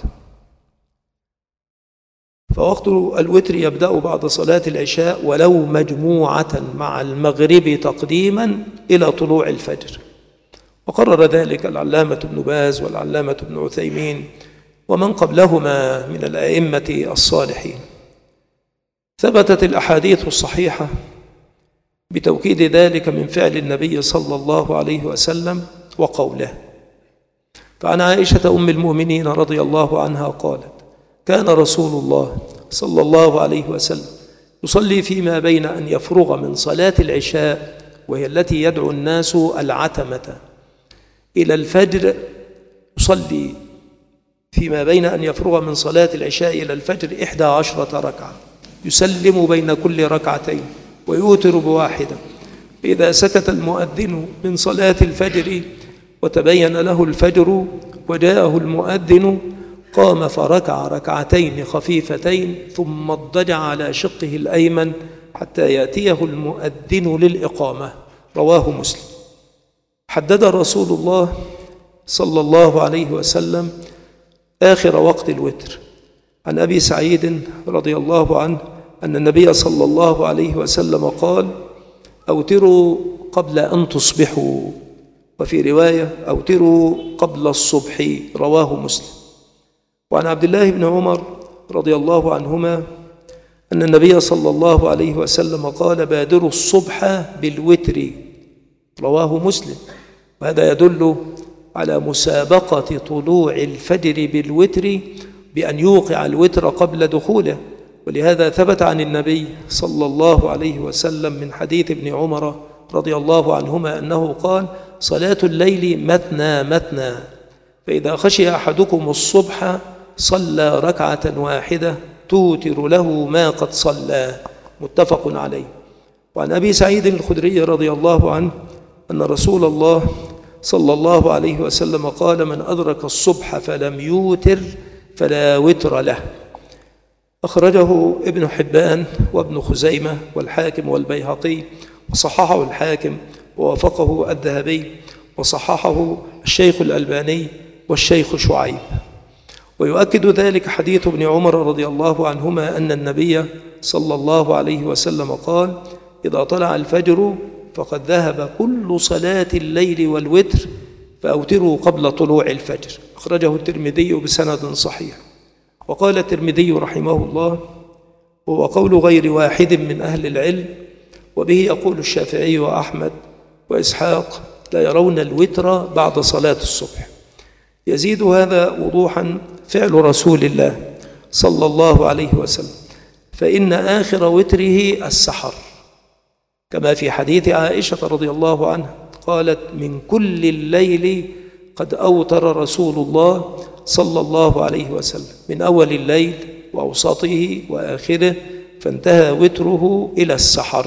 فوقت الوتر يبدأ بعد صلاة العشاء ولو مجموعة مع المغرب تقديما إلى طلوع الفجر. وقرر ذلك العلامة ابن باز والعلامة ابن عثيمين ومن قبلهما من الأئمة الصالحين. ثبتت الأحاديث الصحيحة بتوكيد ذلك من فعل النبي صلى الله عليه وسلم وقوله. فعن عائشة أم المؤمنين رضي الله عنها قالت: كان رسول الله صلى الله عليه وسلم يصلي فيما بين أن يفرغ من صلاة العشاء، وهي التي يدعو الناس العتمة، إلى الفجر، يصلي فيما بين أن يفرغ من صلاة العشاء إلى الفجر 11 ركعة، يسلم بين كل ركعتين ويوتر بواحدة. فإذا سكت المؤذن من صلاة الفجر وتبين له الفجر وجاءه المؤذن قام فركع ركعتين خفيفتين ثم اضطجع على شقه الأيمن حتى يأتيه المؤذن للإقامة. رواه مسلم. حدد رسول الله صلى الله عليه وسلم آخر وقت الوتر عن أبي سعيد رضي الله عنه أن النبي صلى الله عليه وسلم قال: أوتروا قبل أن تصبحوا، وفي رواية: أوتروا قبل الصبح. رواه مسلم. وعن عبد الله بن عمر رضي الله عنهما أن النبي صلى الله عليه وسلم قال: بادروا الصبح بالوتر. رواه مسلم. وهذا يدل على مسابقة طلوع الفجر بالوتر بأن يوقع الوتر قبل دخوله. ولهذا ثبت عن النبي صلى الله عليه وسلم من حديث ابن عمر رضي الله عنهما أنه قال: صلاة الليل مثنى مثنى، فإذا خشي أحدكم الصبح صلى ركعة واحدة توتر له ما قد صلى، متفق عليه. وعن أبي سعيد الخدري رضي الله عنه أن رسول الله صلى الله عليه وسلم قال: من أدرك الصبح فلم يوتر فلا وتر له. أخرجه ابن حبان وابن خزيمة والحاكم والبيهقي، وصححه الحاكم ووافقه الذهبي، وصححه الشيخ الألباني والشيخ شعيب. ويؤكد ذلك حديث ابن عمر رضي الله عنهما أن النبي صلى الله عليه وسلم قال: إذا طلع الفجر فقد ذهب كل صلاة الليل والوتر فأوتروا قبل طلوع الفجر. أخرجه الترمذي بسند صحيح. وقال الترمذي رحمه الله: وهو قول غير واحد من أهل العلم، وبه يقول الشافعي وأحمد وإسحاق، لا يرون الوتر بعد صلاة الصبح. يزيد هذا وضوحا فعل رسول الله صلى الله عليه وسلم، فإن آخر وتره السحر، كما في حديث عائشة رضي الله عنها قالت: من كل الليل قد أوتر رسول الله صلى الله عليه وسلم، من أول الليل وأوسطه وآخره، فانتهى وتره إلى السحر.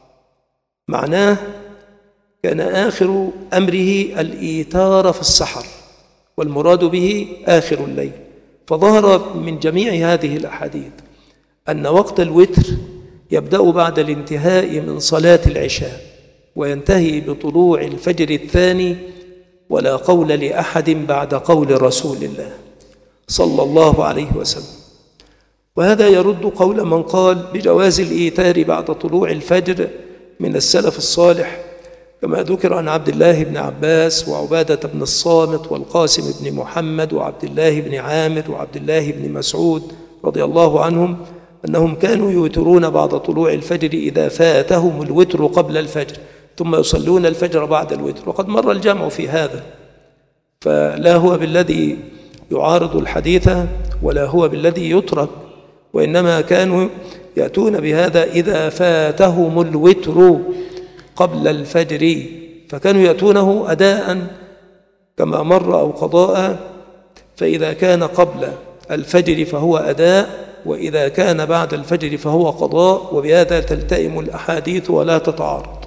معناه كان آخر أمره الإيتار في السحر، والمراد به آخر الليل. فظهر من جميع هذه الأحاديث أن وقت الوتر يبدأ بعد الانتهاء من صلاة العشاء وينتهي بطلوع الفجر الثاني، ولا قول لأحد بعد قول رسول الله صلى الله عليه وسلم. وهذا يرد قول من قال بجواز الإيتار بعد طلوع الفجر من السلف الصالح، كما ذكر عن عبد الله بن عباس وعبادة بن الصامت والقاسم بن محمد وعبد الله بن عامر وعبد الله بن مسعود رضي الله عنهم أنهم كانوا يوترون بعد طلوع الفجر إذا فاتهم الوتر قبل الفجر، ثم يصلون الفجر بعد الوتر. وقد مر الجمع في هذا، فلا هو بالذي يعارض الحديث ولا هو بالذي يترك، وإنما كانوا يأتون بهذا إذا فاتهم الوتر قبل الفجر، فكانوا يأتونه أداء كما مر أو قضاء، فإذا كان قبل الفجر فهو أداء، وإذا كان بعد الفجر فهو قضاء، وبهذا تلتئم الأحاديث ولا تتعارض.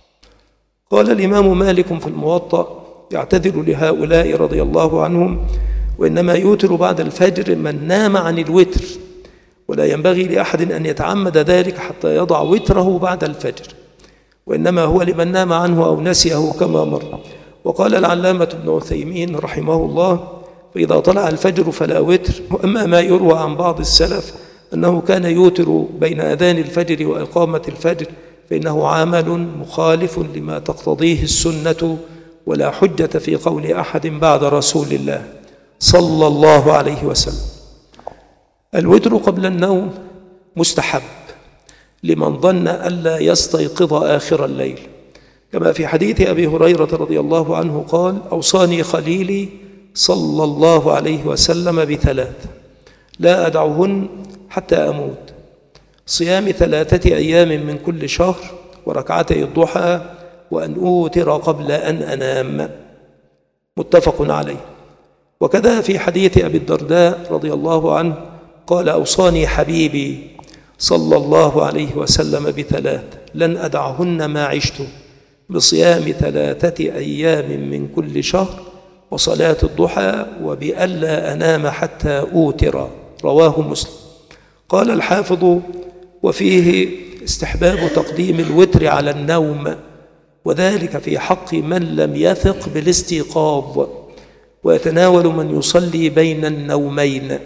قال الإمام مالك في الموطأ يعتذر لهؤلاء رضي الله عنهم: وإنما يوتر بعد الفجر من نام عن الوتر، ولا ينبغي لأحد أن يتعمد ذلك حتى يضع وتره بعد الفجر، وإنما هو لمن نام عنه أو نسيه كما مر. وقال العلامة ابن عثيمين رحمه الله: فإذا طلع الفجر فلا وتر. وأما ما يروى عن بعض السلف أنه كان يوتر بين أذان الفجر وإقامة الفجر فإنه عمل مخالف لما تقتضيه السنة، ولا حجة في قول أحد بعد رسول الله صلى الله عليه وسلم. الوتر قبل النوم مستحب لمن ظن ألا يستيقظ آخر الليل، كما في حديث أبي هريرة رضي الله عنه قال: أوصاني خليلي صلى الله عليه وسلم بثلاث لا أدعهن حتى أموت: صيام 3 أيام من كل شهر، وركعتي الضحى، وأن أوتر قبل أن أنام، متفق عليه. وكذا في حديث أبي الدرداء رضي الله عنه قال: أوصاني حبيبي صلى الله عليه وسلم بثلاث لن أدعهن ما عشت: بصيام 3 أيام من كل شهر، وصلاة الضحى، وبألا أنام حتى أوتر. رواه مسلم. قال الحافظ: وفيه استحباب تقديم الوتر على النوم، وذلك في حق من لم يثق بالاستيقاظ، ويتناول من يصلي بين النومين.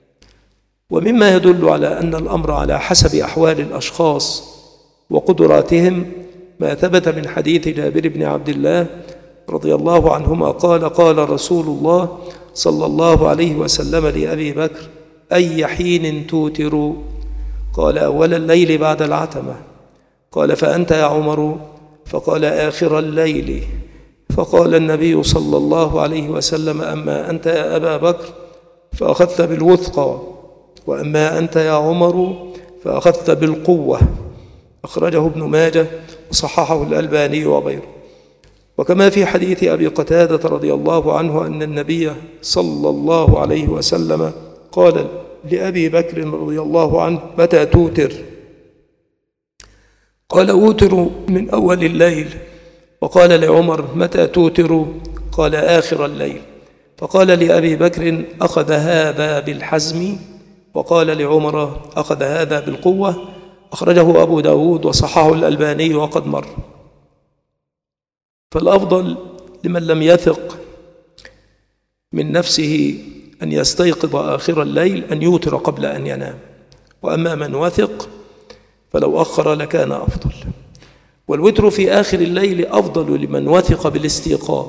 ومما يدل على أن الأمر على حسب أحوال الأشخاص وقدراتهم ما ثبت من حديث جابر بن عبد الله رضي الله عنهما قال: قال رسول الله صلى الله عليه وسلم لأبي بكر: أي حين توتر؟ قال: أول الليل بعد العتمة. قال: فأنت يا عمر؟ فقال: آخر الليل. فقال النبي صلى الله عليه وسلم: أما أنت يا أبا بكر فأخذت بالوثقى، وأما أنت يا عمر فأخذت بالقوة. أخرجه ابن ماجه وصححه الألباني وغيره. وكما في حديث أبي قتادة رضي الله عنه أن النبي صلى الله عليه وسلم قال لأبي بكر رضي الله عنه: متى توتر؟ قال: أوتر من أول الليل. وقال لعمر: متى توتر؟ قال: آخر الليل. فقال لأبي بكر: أخذ هذا بالحزم. وقال لعمر: أخذ هذا بالقوة. أخرجه أبو داود وصححه الألباني وقد مر. فالأفضل لمن لم يثق من نفسه أن يستيقظ آخر الليل أن يوتر قبل أن ينام، وأما من وثق فلو أخر لكان أفضل. والوتر في آخر الليل أفضل لمن وثق بالاستيقاظ،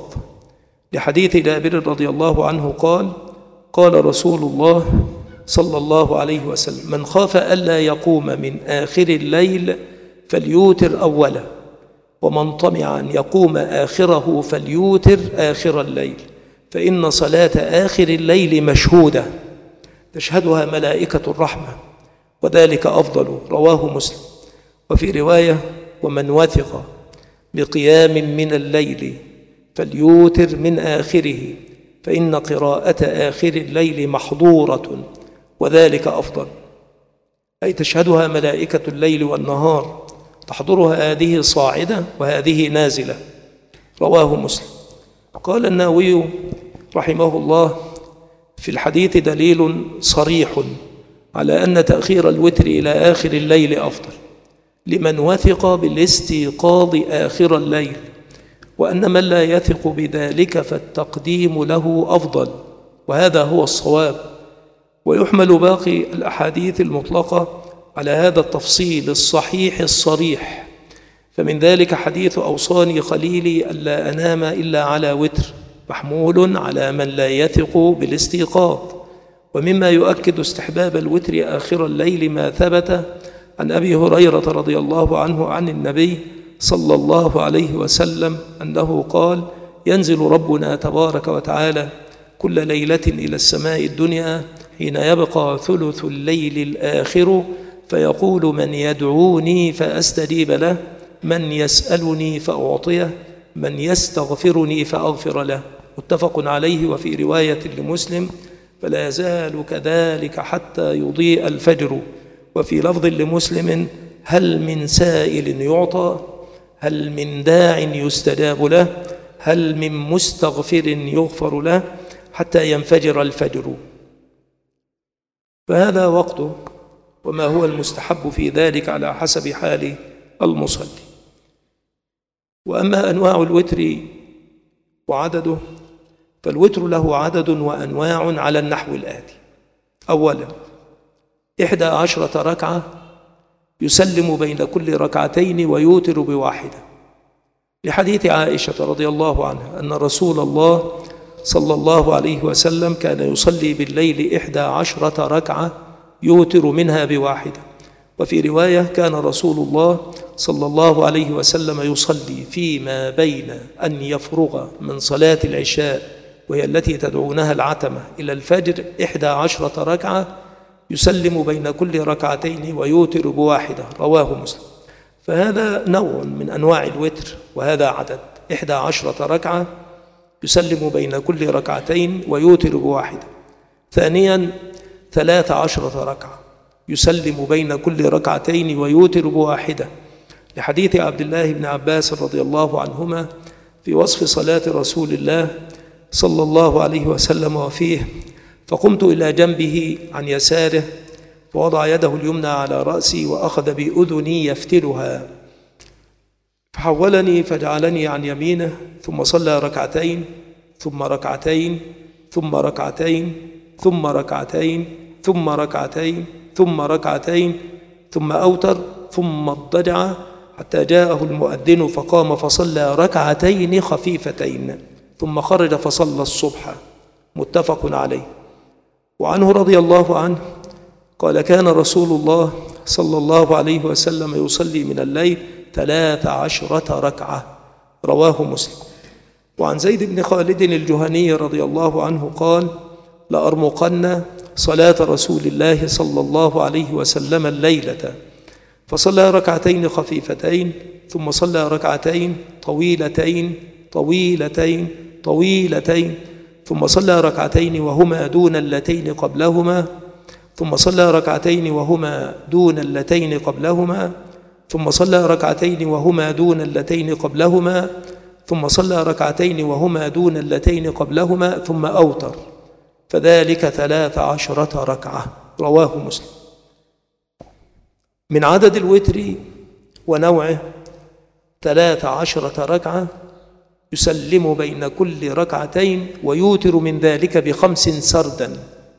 لحديث جابر رضي الله عنه قال: قال رسول الله صلى الله عليه وسلم: من خاف ألا يقوم من آخر الليل فليوتر أوله، ومن طمع أن يقوم آخره فليوتر آخر الليل، فإن صلاة آخر الليل مشهودة تشهدها ملائكة الرحمة، وذلك أفضل. رواه مسلم. وفي رواية: ومن وثق بقيام من الليل فليوتر من آخره، فإن قراءة آخر الليل محظورة، وذلك أفضل. أي تشهدها ملائكة الليل والنهار، تحضرها هذه صاعدة وهذه نازلة. رواه مسلم. قال النووي رحمه الله: في الحديث دليل صريح على أن تأخير الوتر إلى آخر الليل أفضل لمن وثق بالاستيقاظ آخر الليل، وأن من لا يثق بذلك فالتقديم له أفضل، وهذا هو الصواب. ويحمل باقي الأحاديث المطلقة على هذا التفصيل الصحيح الصريح، فمن ذلك حديث أوصاني خليلي ألا أنام إلا على وتر، محمول على من لا يثق بالاستيقاظ. ومما يؤكد استحباب الوتر آخر الليل ما ثبت عن أبي هريرة رضي الله عنه عن النبي صلى الله عليه وسلم أنه قال: ينزل ربنا تبارك وتعالى كل ليلة إلى السماء الدنيا حين يبقى ثلث الليل الآخر، فيقول: من يدعوني فأستجيب له، من يسألني فأعطيه، من يستغفرني فأغفر له. متفق عليه. وفي رواية لمسلم: فلا يزال كذلك حتى يضيء الفجر. وفي لفظ لمسلم: هل من سائل يعطى، هل من داع يستجاب له، هل من مستغفر يغفر له، حتى ينفجر الفجر. فهذا وقته، وما هو المستحب في ذلك على حسب حال المصلي. وأما أنواع الوتر وعدده، فالوتر له عدد وأنواع على النحو الآتي: أولا 11 ركعة يسلم بين كل ركعتين ويوتر بواحدة، لحديث عائشة رضي الله عنها أن رسول الله صلى الله عليه وسلم كان يصلي بالليل 11 ركعة يوتر منها بواحدة. وفي رواية: كان رسول الله صلى الله عليه وسلم يصلي فيما بين أن يفرغ من صلاة العشاء، وهي التي تدعونها العتمة، إلى الفجر 11 ركعة يسلم بين كل ركعتين ويوتر بواحدة. رواه مسلم. فهذا نوع من أنواع الوتر، وهذا عدد 11 ركعة يسلم بين كل ركعتين ويوتر بواحدة. ثانيا 13 ركعة يسلم بين كل ركعتين ويوتر بواحدة، لحديث عبد الله بن عباس رضي الله عنهما في وصف صلاة رسول الله صلى الله عليه وسلم وفيه: فقمت إلى جنبه عن يساره فوضع يده اليمنى على رأسي وأخذ بأذني يفتلها، فحولني فجعلني عن يمينه، ثم صلى ركعتين ثم ركعتين ثم ركعتين ثم ركعتين ثم ركعتين ثم ركعتين ثم أوتر ثم اضطجع حتى جاءه المؤذن فقام فصلى ركعتين خفيفتين ثم خرج فصلى الصبح. متفق عليه. وعنه رضي الله عنه قال: كان رسول الله صلى الله عليه وسلم يصلي من الليل 13 ركعة. رواه مسلم. وعن زيد بن خالد الجهني رضي الله عنه قال: لأرمقن صلاة رسول الله صلى الله عليه وسلم الليلة، فصلى ركعتين خفيفتين ثم صلى ركعتين طويلتين طويلتين طويلتين ثم صلى ركعتين وهما دون اللتين قبلهما، ثم صلى ركعتين وهما دون اللتين قبلهما، ثم صلى ركعتين وهما دون اللتين قبلهما، ثم صلى ركعتين وهما دون اللتين قبلهما، ثم أوتر، فذلك 13 ركعة. رواه مسلم. من عدد الوتر ونوعه 13 ركعة، يسلم بين كل ركعتين ويوتر من ذلك ب5 سردا،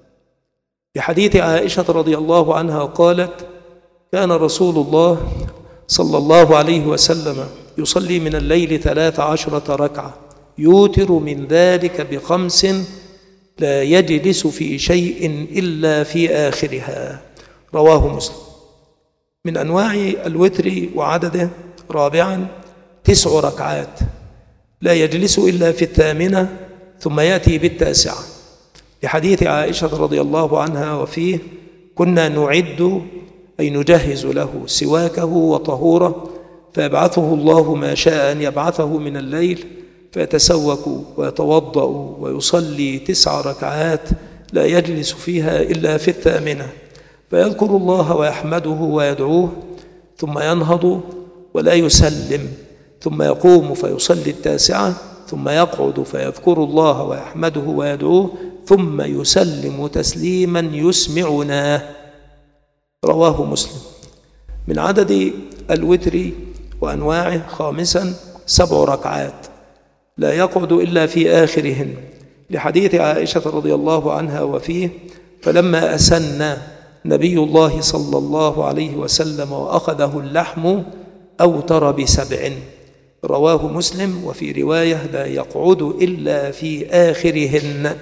بحديث عائشة رضي الله عنها قالت: كان رسول الله صلى الله عليه وسلم يصلي من الليل 13 ركعة يوتر من ذلك ب5 لا يجلس في شيء إلا في آخرها. رواه مسلم. من أنواع الوتر وعدده رابعا 9 ركعات لا يجلس إلا في 8 ثم يأتي ب9، لحديث عائشة رضي الله عنها وفيه: كنا نعد أي نجهز له سواكه وطهوره، فيبعثه الله ما شاء أن يبعثه من الليل، فيتسوك ويتوضأ ويصلي 9 ركعات لا يجلس فيها إلا في 8، فيذكر الله ويحمده ويدعوه، ثم ينهض ولا يسلم، ثم يقوم فيصلي 9، ثم يقعد فيذكر الله ويحمده ويدعوه، ثم يسلم تسليما يسمعناه. رواه مسلم. من عدد الوتر وأنواعه خامسا 7 ركعات لا يقعد إلا في آخرهن، لحديث عائشة رضي الله عنها وفيه: فلما أسن نبي الله صلى الله عليه وسلم وأخذه اللحم أوتر ب7. رواه مسلم. وفي رواية: لا يقعد إلا في آخرهن.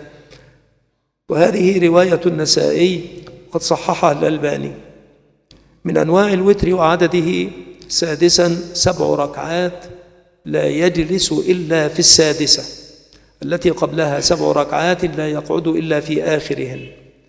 وهذه رواية النسائي قد صححها الألباني. من أنواع الوتر وعدده سادسا 7 ركعات لا يجلس إلا في 6، التي قبلها 7 ركعات لا يقعد إلا في آخرهن.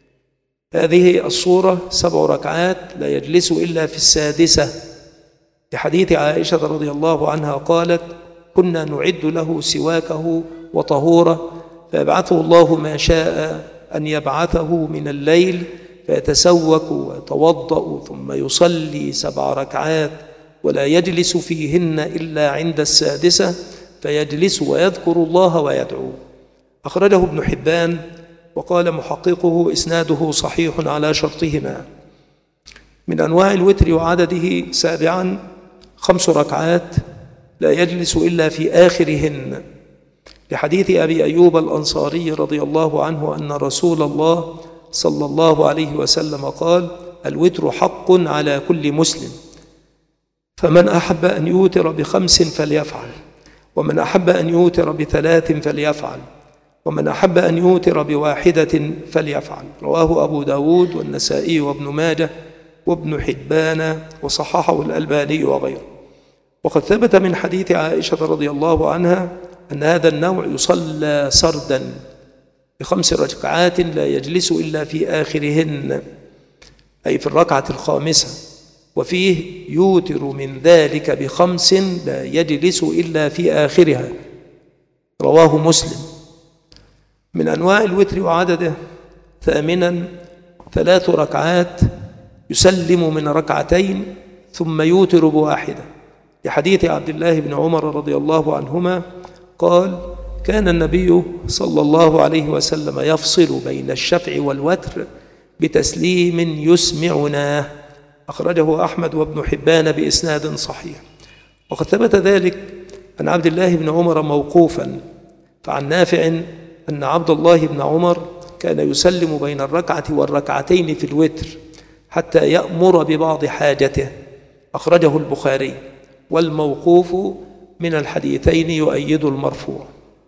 هذه الصورة 7 ركعات لا يجلس إلا في 6، لحديث عائشة رضي الله عنها قالت: كنا نعد له سواكه وطهوره، فيبعثه الله ما شاء أن يبعثه من الليل، فيتسوك ويتوضأ ثم يصلي 7 ركعات ولا يجلس فيهن إلا عند 6، فيجلس ويذكر الله ويدعو. أخرجه ابن حبان، وقال محققه: إسناده صحيح على شرطهما. من أنواع الوتر وعدده سابعا 5 ركعات لا يجلس إلا في آخرهن، لحديث أبي أيوب الأنصاري رضي الله عنه أن رسول الله صلى الله عليه وسلم قال: الوتر حق على كل مسلم، فمن أحب أن يوتر ب5 فليفعل، ومن أحب أن يوتر ب3 فليفعل، ومن أحب أن يوتر ب1 فليفعل. رواه أبو داود والنسائي وابن ماجه وابن حبان، وصححه الألباني وغيره. وقد ثبت من حديث عائشة رضي الله عنها أن هذا النوع يصلى سردا ب5 ركعات لا يجلس إلا في آخرهن، أي في الركعة الخامسة، وفيه يوتر من ذلك ب5 لا يجلس إلا في آخرها. رواه مسلم. من أنواع الوتر وعدده ثامنا 3 ركعات يسلم من 2 ثم يوتر ب1، لحديث عبد الله بن عمر رضي الله عنهما قال: كان النبي صلى الله عليه وسلم يفصل بين الشفع والوتر بتسليم يسمعناه. أخرجه أحمد وابن حبان بإسناد صحيح. وقد ثبت ذلك عن عبد الله بن عمر موقوفا، فعن نافع أن عبد الله بن عمر كان يسلم بين 1 و2 في الوتر حتى يأمر ببعض حاجته. أخرجه البخاري. والموقوف من الحديثين يؤيد المرفوع.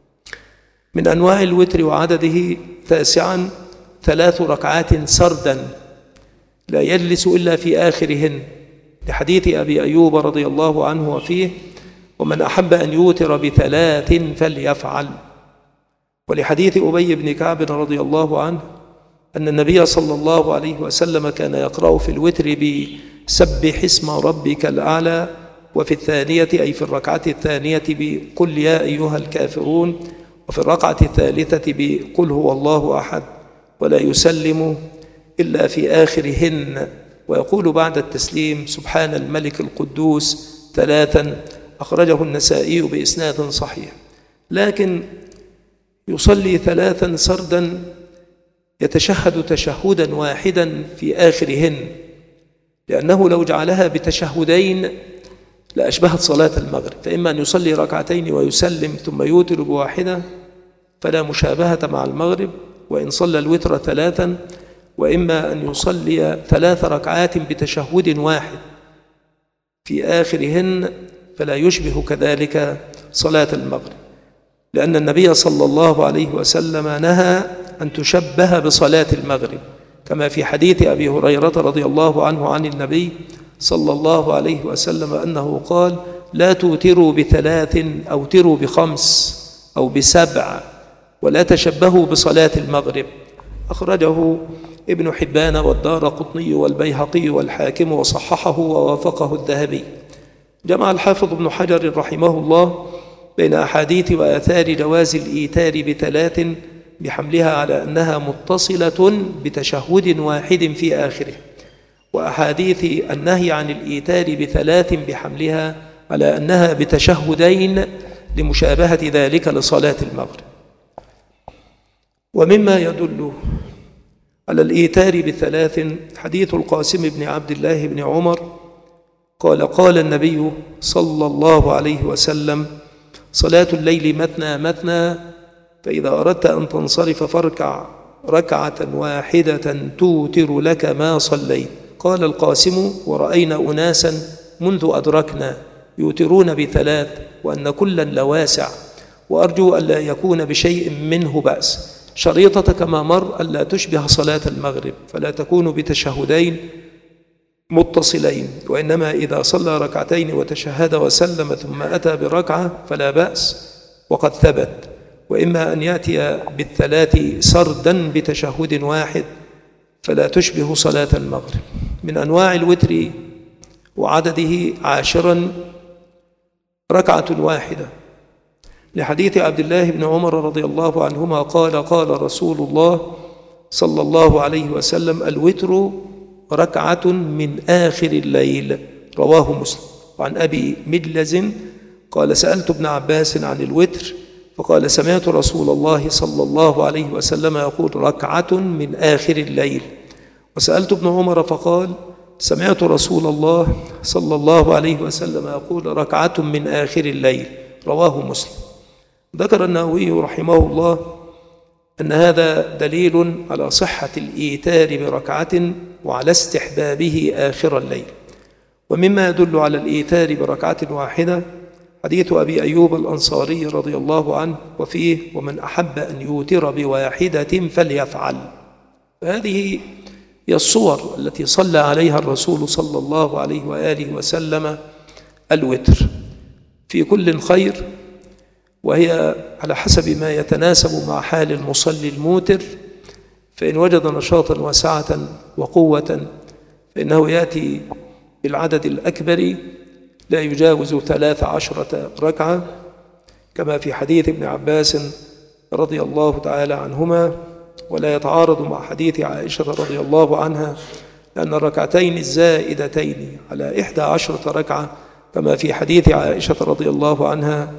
من أنواع الوتر وعدده 9 3 ركعات سردا لا يجلس إلا في آخرهن، لحديث أبي أيوب رضي الله عنه وفيه: ومن أحب أن يوتر ب3 فليفعل. ولحديث أبي بن كعب رضي الله عنه أن النبي صلى الله عليه وسلم كان يقرأ في الوتر بسبح اسم ربك الأعلى، وفي الثانية أي في الركعة الثانية بقل يا أيها الكافرون، وفي الركعة الثالثة بقل هو الله أحد، ولا يسلم إلا في آخرهن، ويقول بعد التسليم سبحان الملك القدوس 3، أخرجه النسائي بإسناد صحيح. لكن يصلي 3 سردا يتشهد تشهدا واحدا في آخرهن، لأنه لو جعلها بتشهدين لأشبهت صلاة المغرب، فإما أن يصلي 2 ويسلم ثم يوتر بواحدة فلا مشابهة مع المغرب وإن صلى الوتر 3، وإما أن يصلي 3 ركعات بتشهد واحد في آخرهن فلا يشبه كذلك صلاة المغرب، لأن النبي صلى الله عليه وسلم نهى أن تشبه بصلاة المغرب، كما في حديث أبي هريرة رضي الله عنه عن النبي صلى الله عليه وسلم أنه قال: لا توتروا ب3 أو تروا ب5 أو ب7 ولا تشبهوا بصلاة المغرب. أخرجه ابن حبان والدارقطني والبيهقي والحاكم وصححه ووافقه الذهبي. جمع الحافظ ابن حجر رحمه الله بين أحاديث وآثار جواز الإيتار ب3 بحملها على أنها متصلة بتشهد واحد في آخره، وأحاديث النهي عن الإيتار ب3 بحملها على أنها بتشهدين لمشابهة ذلك لصلاة المغرب. ومما يدل على الإيتار ب3 حديث القاسم بن عبد الله بن عمر قال: قال النبي صلى الله عليه وسلم: صلاة الليل مثنى مثنى، فإذا أردت أن تنصرف فاركع 1 توتر لك ما صليت. قال القاسم: ورأينا أناسا منذ أدركنا يوترون ب3 وأن كلا لواسع، وأرجو ألا يكون بشيء منه بأس. شريطة كما مر ألا تشبه صلاة المغرب، فلا تكون بتشهدين متصلين، وإنما إذا صلى 2 وتشهد وسلم ثم أتى بركعة فلا بأس وقد ثبت. وإما أن يأتي ب3 سردا بتشهد واحد فلا تشبه صلاة المغرب. من أنواع الوتر وعدده 10 1 ركعة، لحديث عبد الله بن عمر رضي الله عنهما قال: قال رسول الله صلى الله عليه وسلم: الوتر 1 من آخر الليل، رواه مسلم. وعن أبي مجلز قال: سألت ابن عباس عن الوتر فقال: سمعت رسول الله صلى الله عليه وسلم يقول 1 من آخر الليل. وسألت ابن عمر فقال: سمعت رسول الله صلى الله عليه وسلم يقول 1 من آخر الليل، رواه مسلم. ذكر النووي رحمه الله أن هذا دليل على صحة الإيتار ب1 وعلى استحبابه آخر الليل. ومما يدل على الإيتار ب1 حديث أبي أيوب الأنصاري رضي الله عنه وفيه: ومن أحب أن يوتر ب1 فليفعل. هذه هي الصور التي صلى عليها الرسول صلى الله عليه وآله وسلم الوتر في كل خير، وهي على حسب ما يتناسب مع حال المصلي الموتر، فإن وجد نشاطا وسعة وقوة فإنه يأتي بالعدد الأكبر لا يجاوز 13 ركعة، كما في حديث ابن عباس رضي الله تعالى عنهما، ولا يتعارض مع حديث عائشة رضي الله عنها، لأن الركعتين الزائدتين على 11 ركعة كما في حديث عائشة رضي الله عنها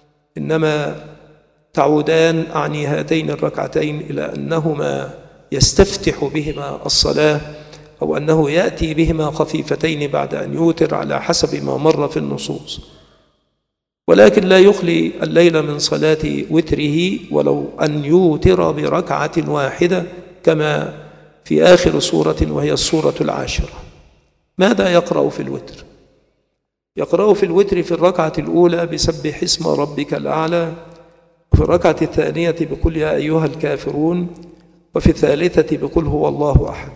إنما تعودان أعني هاتين الركعتين إلى أنهما يستفتح بهما الصلاة، أو أنه يأتي بهما خفيفتين بعد أن يوتر على حسب ما مر في النصوص، ولكن لا يخلي الليل من صلاة وتره ولو أن يوتر ب1 كما في آخر سورة وهي السورة 10. ماذا يقرأ في الوتر؟ يقرأ في الوتر في الركعة الأولى بسبح اسم ربك الأعلى، وفي الركعة الثانية بقل يا أيها الكافرون، وفي الثالثة بقل هو الله أحد.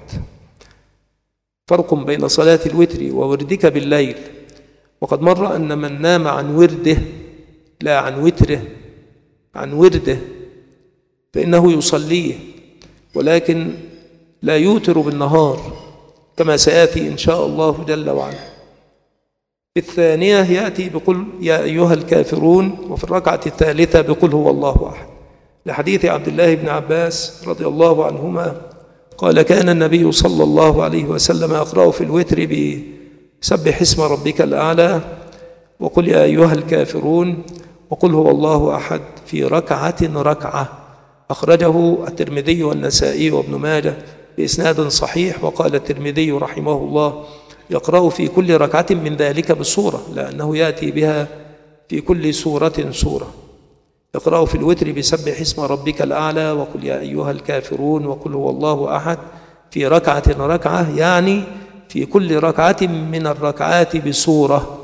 فرق بين صلاة الوتر ووردك بالليل، وقد مر أن من نام عن ورده لا عن وتره، عن ورده فإنه يصليه ولكن لا يوتر بالنهار كما سيأتي إن شاء الله جل وعلا. في الثانية يأتي بقل يا أيها الكافرون، وفي الركعة الثالثة بقل هو الله أحد، لحديث عبد الله بن عباس رضي الله عنهما قال كان النبي صلى الله عليه وسلم يقرأ في الوتر بسبح اسم ربك الأعلى وقل يا أيها الكافرون وقل هو الله أحد في ركعة. أخرجه الترمذي والنسائي وابن ماجه بإسناد صحيح. وقال الترمذي رحمه الله يقرأ في كل ركعة من ذلك بالسورة، لأنه يأتي بها في كل سورة سورة. يقرأ في الوتر بسبح اسم ربك الأعلى وقل يا أيها الكافرون وقل هو الله أحد في ركعة، يعني في كل ركعة من الركعات بسورة.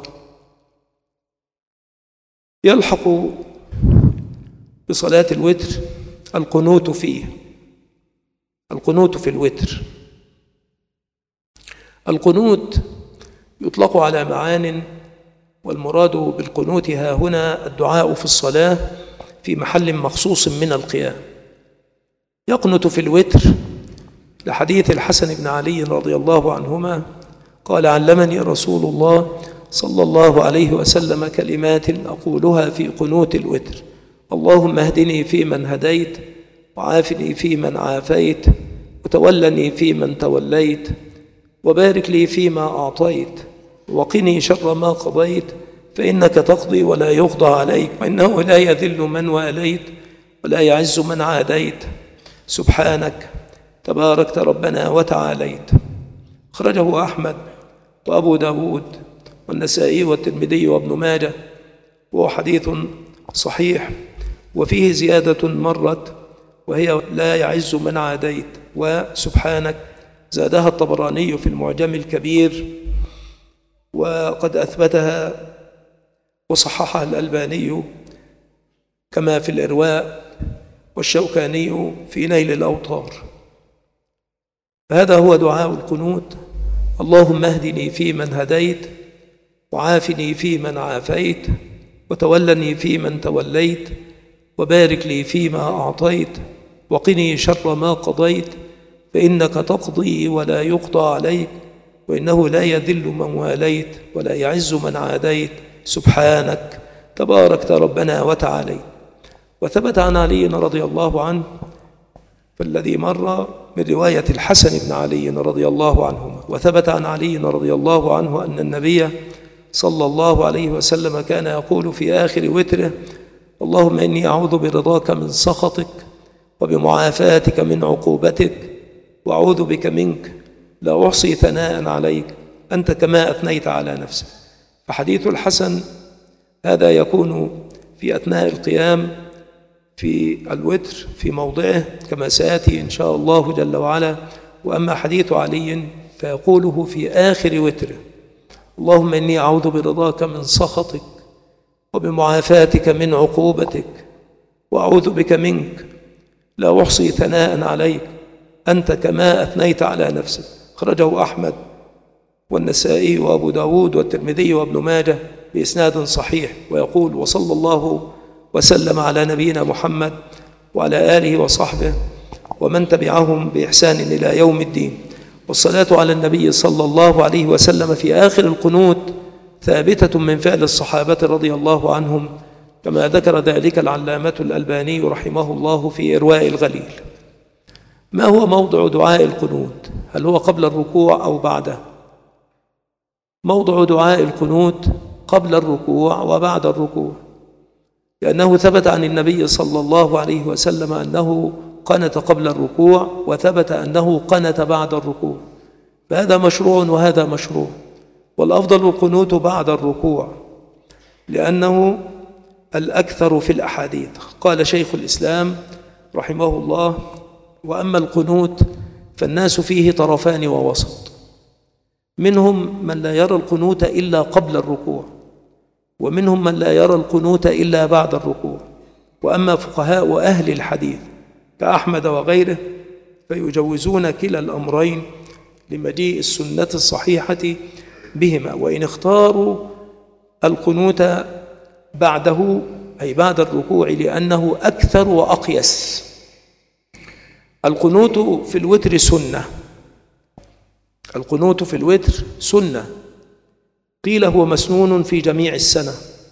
يلحق بصلاة الوتر القنوت فيه. القنوت في الوتر، القنوت يطلق على معان، والمراد بالقنوت ها هنا الدعاء في الصلاة في محل مخصوص من القيام. يقنت في الوتر لحديث الحسن بن علي رضي الله عنهما قال علمني رسول الله صلى الله عليه وسلم كلمات أقولها في قنوت الوتر: اللهم اهدني فيمن هديت، وعافني فيمن عافيت، وتولني فيمن توليت، وبارك لي فيما أعطيت، وقني شر ما قضيت، فإنك تقضي ولا يقضى عليك، وإنه لا يذل من واليت ولا يعز من عاديت، سبحانك تباركت ربنا وتعاليت. أخرجه أحمد وأبو داود والنسائي والترمذي وابن ماجه، وهو حديث صحيح. وفيه زيادة مرت وهي لا يعز من عاديت، وسبحانك زادها الطبراني في المعجم الكبير، وقد أثبتها وصححها الألباني كما في الإرواء، والشوكاني في نيل الأوطار. هذا هو دعاء القنوت: اللهم اهدني فيمن هديت، وعافني فيمن عافيت، وتولني فيمن توليت، وبارك لي فيما أعطيت، وقني شر ما قضيت، فإنك تقضي ولا يقضى عليك، وإنه لا يذل من واليت ولا يعز من عاديت، سبحانك تباركت ربنا وتعاليت. وثبت عن علي رضي الله عنه فالذي مر من رواية الحسن بن علي رضي الله عنهما، وثبت عن علي رضي الله عنه أن النبي صلى الله عليه وسلم كان يقول في آخر وتره: اللهم إني أعوذ برضاك من سخطك، وبمعافاتك من عقوبتك، وأعوذ بك منك، لا أحصي ثناء عليك أنت كما أثنيت على نفسك. فحديث الحسن هذا يكون في أثناء القيام في الوتر في موضعه كما سيأتي إن شاء الله جل وعلا. وأما حديث علي فيقوله في آخر وتره: اللهم إني أعوذ برضاك من سخطك، وبمعافاتك من عقوبتك، وأعوذ بك منك، لا أحصي ثناء عليك أنت كما أثنيت على نفسك. أخرجه أحمد والنسائي وأبو داود والترمذي وابن ماجه بإسناد صحيح. ويقول: وصلى الله وسلم على نبينا محمد وعلى آله وصحبه ومن تبعهم بإحسان إلى يوم الدين. والصلاة على النبي صلى الله عليه وسلم في آخر القنوت ثابتة من فعل الصحابة رضي الله عنهم، كما ذكر ذلك العلامة الألباني رحمه الله في إرواء الغليل. ما هو موضع دعاء القنوت؟ هل هو قبل الركوع أو بعده؟ موضع دعاء القنوت قبل الركوع وبعد الركوع، لأنه ثبت عن النبي صلى الله عليه وسلم أنه قنت قبل الركوع، وثبت أنه قنت بعد الركوع، فهذا مشروع وهذا مشروع. والأفضل القنوت بعد الركوع لأنه الأكثر في الأحاديث. قال شيخ الإسلام رحمه الله: وأما القنوت فالناس فيه طرفان ووسط، منهم من لا يرى القنوت إلا قبل الركوع، ومنهم من لا يرى القنوت إلا بعد الركوع. وأما فقهاء أهل الحديث كأحمد وغيره فيجوزون كلا الأمرين لمجيء السنة الصحيحة بهما، وإن اختاروا القنوت بعده أي بعد الركوع لأنه أكثر وأقيس. القنوت في الوتر سنة، القنوت في الوتر سنة، قيل هو مسنون في جميع السنة،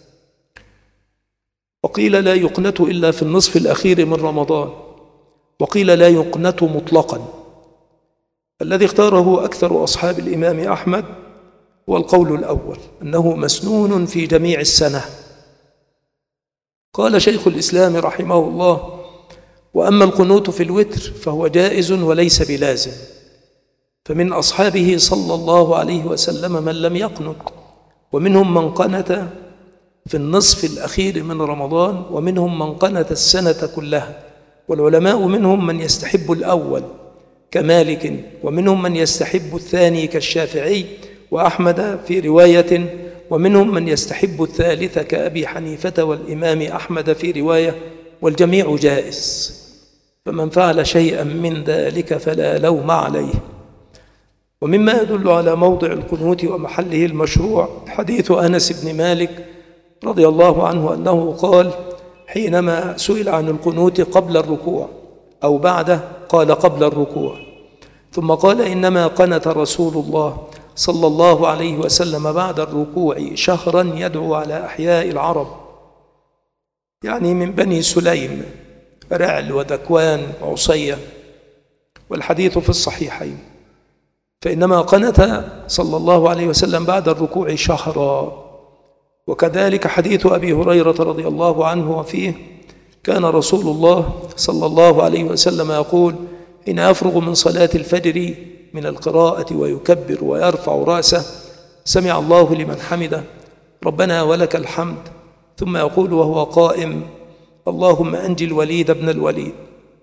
وقيل لا يقنت إلا في النصف الأخير من رمضان، وقيل لا يقنت مطلقا، الذي اختاره أكثر أصحاب الإمام أحمد هو القول الأول، أنه مسنون في جميع السنة. قال شيخ الإسلام رحمه الله: وأما القنوت في الوتر فهو جائز وليس بلازم، فمن أصحابه صلى الله عليه وسلم من لم يقنت، ومنهم من قنت في النصف الأخير من رمضان، ومنهم من قنت السنة كلها، والعلماء منهم من يستحب الأول كمالك، ومنهم من يستحب الثاني كالشافعي وأحمد في رواية، ومنهم من يستحب الثالث كأبي حنيفة والإمام أحمد في رواية، والجميع جائز، فمن فعل شيئا من ذلك فلا لوم عليه. ومما يدل على موضع القنوت ومحله المشروع حديث أنس بن مالك رضي الله عنه أنه قال حينما سئل عن القنوت قبل الركوع أو بعده، قال قبل الركوع، ثم قال إنما قنت رسول الله صلى الله عليه وسلم بعد الركوع شهرا يدعو على أحياء العرب، يعني من بني سليم، رعل وذكوان وعصية، والحديث في الصحيحين. فإنما قنت صلى الله عليه وسلم بعد الركوع شهرا. وكذلك حديث أبي هريرة رضي الله عنه وفيه كان رسول الله صلى الله عليه وسلم يقول حين يفرغ من صلاة الفجر من القراءة ويكبر ويرفع رأسه: سمع الله لمن حمده، ربنا ولك الحمد، ثم يقول وهو قائم: اللهم أنجي الوليد بن الوليد.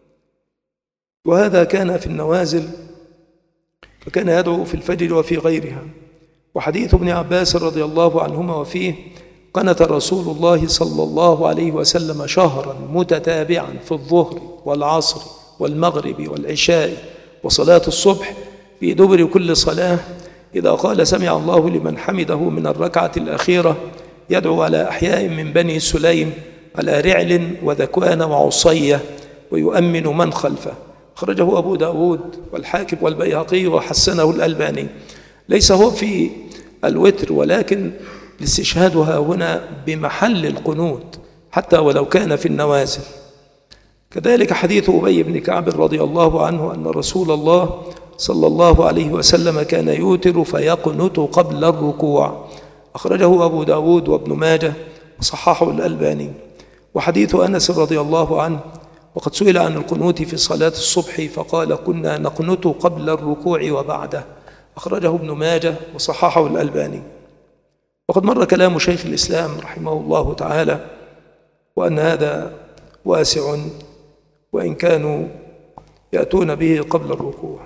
وهذا كان في النوازل، فكان يدعو في الفجر وفي غيرها. وحديث ابن عباس رضي الله عنهما وفيه قنت رسول الله صلى الله عليه وسلم شهرا متتابعا في الظهر والعصر والمغرب والعشاء وصلاة الصبح في دبر كل صلاة إذا قال سمع الله لمن حمده من الركعة الأخيرة يدعو على أحياء من بني سليم على رعل وذكوان وعصية ويؤمن من خلفه. أخرجه أبو داود والحاكم والبيهقي وحسنه الألباني. ليس هو في الوتر، ولكن الاستشهادها هنا بمحل القنوت حتى ولو كان في النوازل. كذلك حديث أبي بن كعب رضي الله عنه أن رسول الله صلى الله عليه وسلم كان يوتر فيقنت قبل الركوع. أخرجه أبو داود وابن ماجه وصححه الألباني. وحديث أنس رضي الله عنه وقد سئل عن القنوت في صلاة الصبح فقال كنا نقنت قبل الركوع وبعده. أخرجه ابن ماجه وصححه الألباني. وقد مر كلام شيخ الإسلام رحمه الله تعالى وأن هذا واسع، وإن كانوا يأتون به قبل الركوع.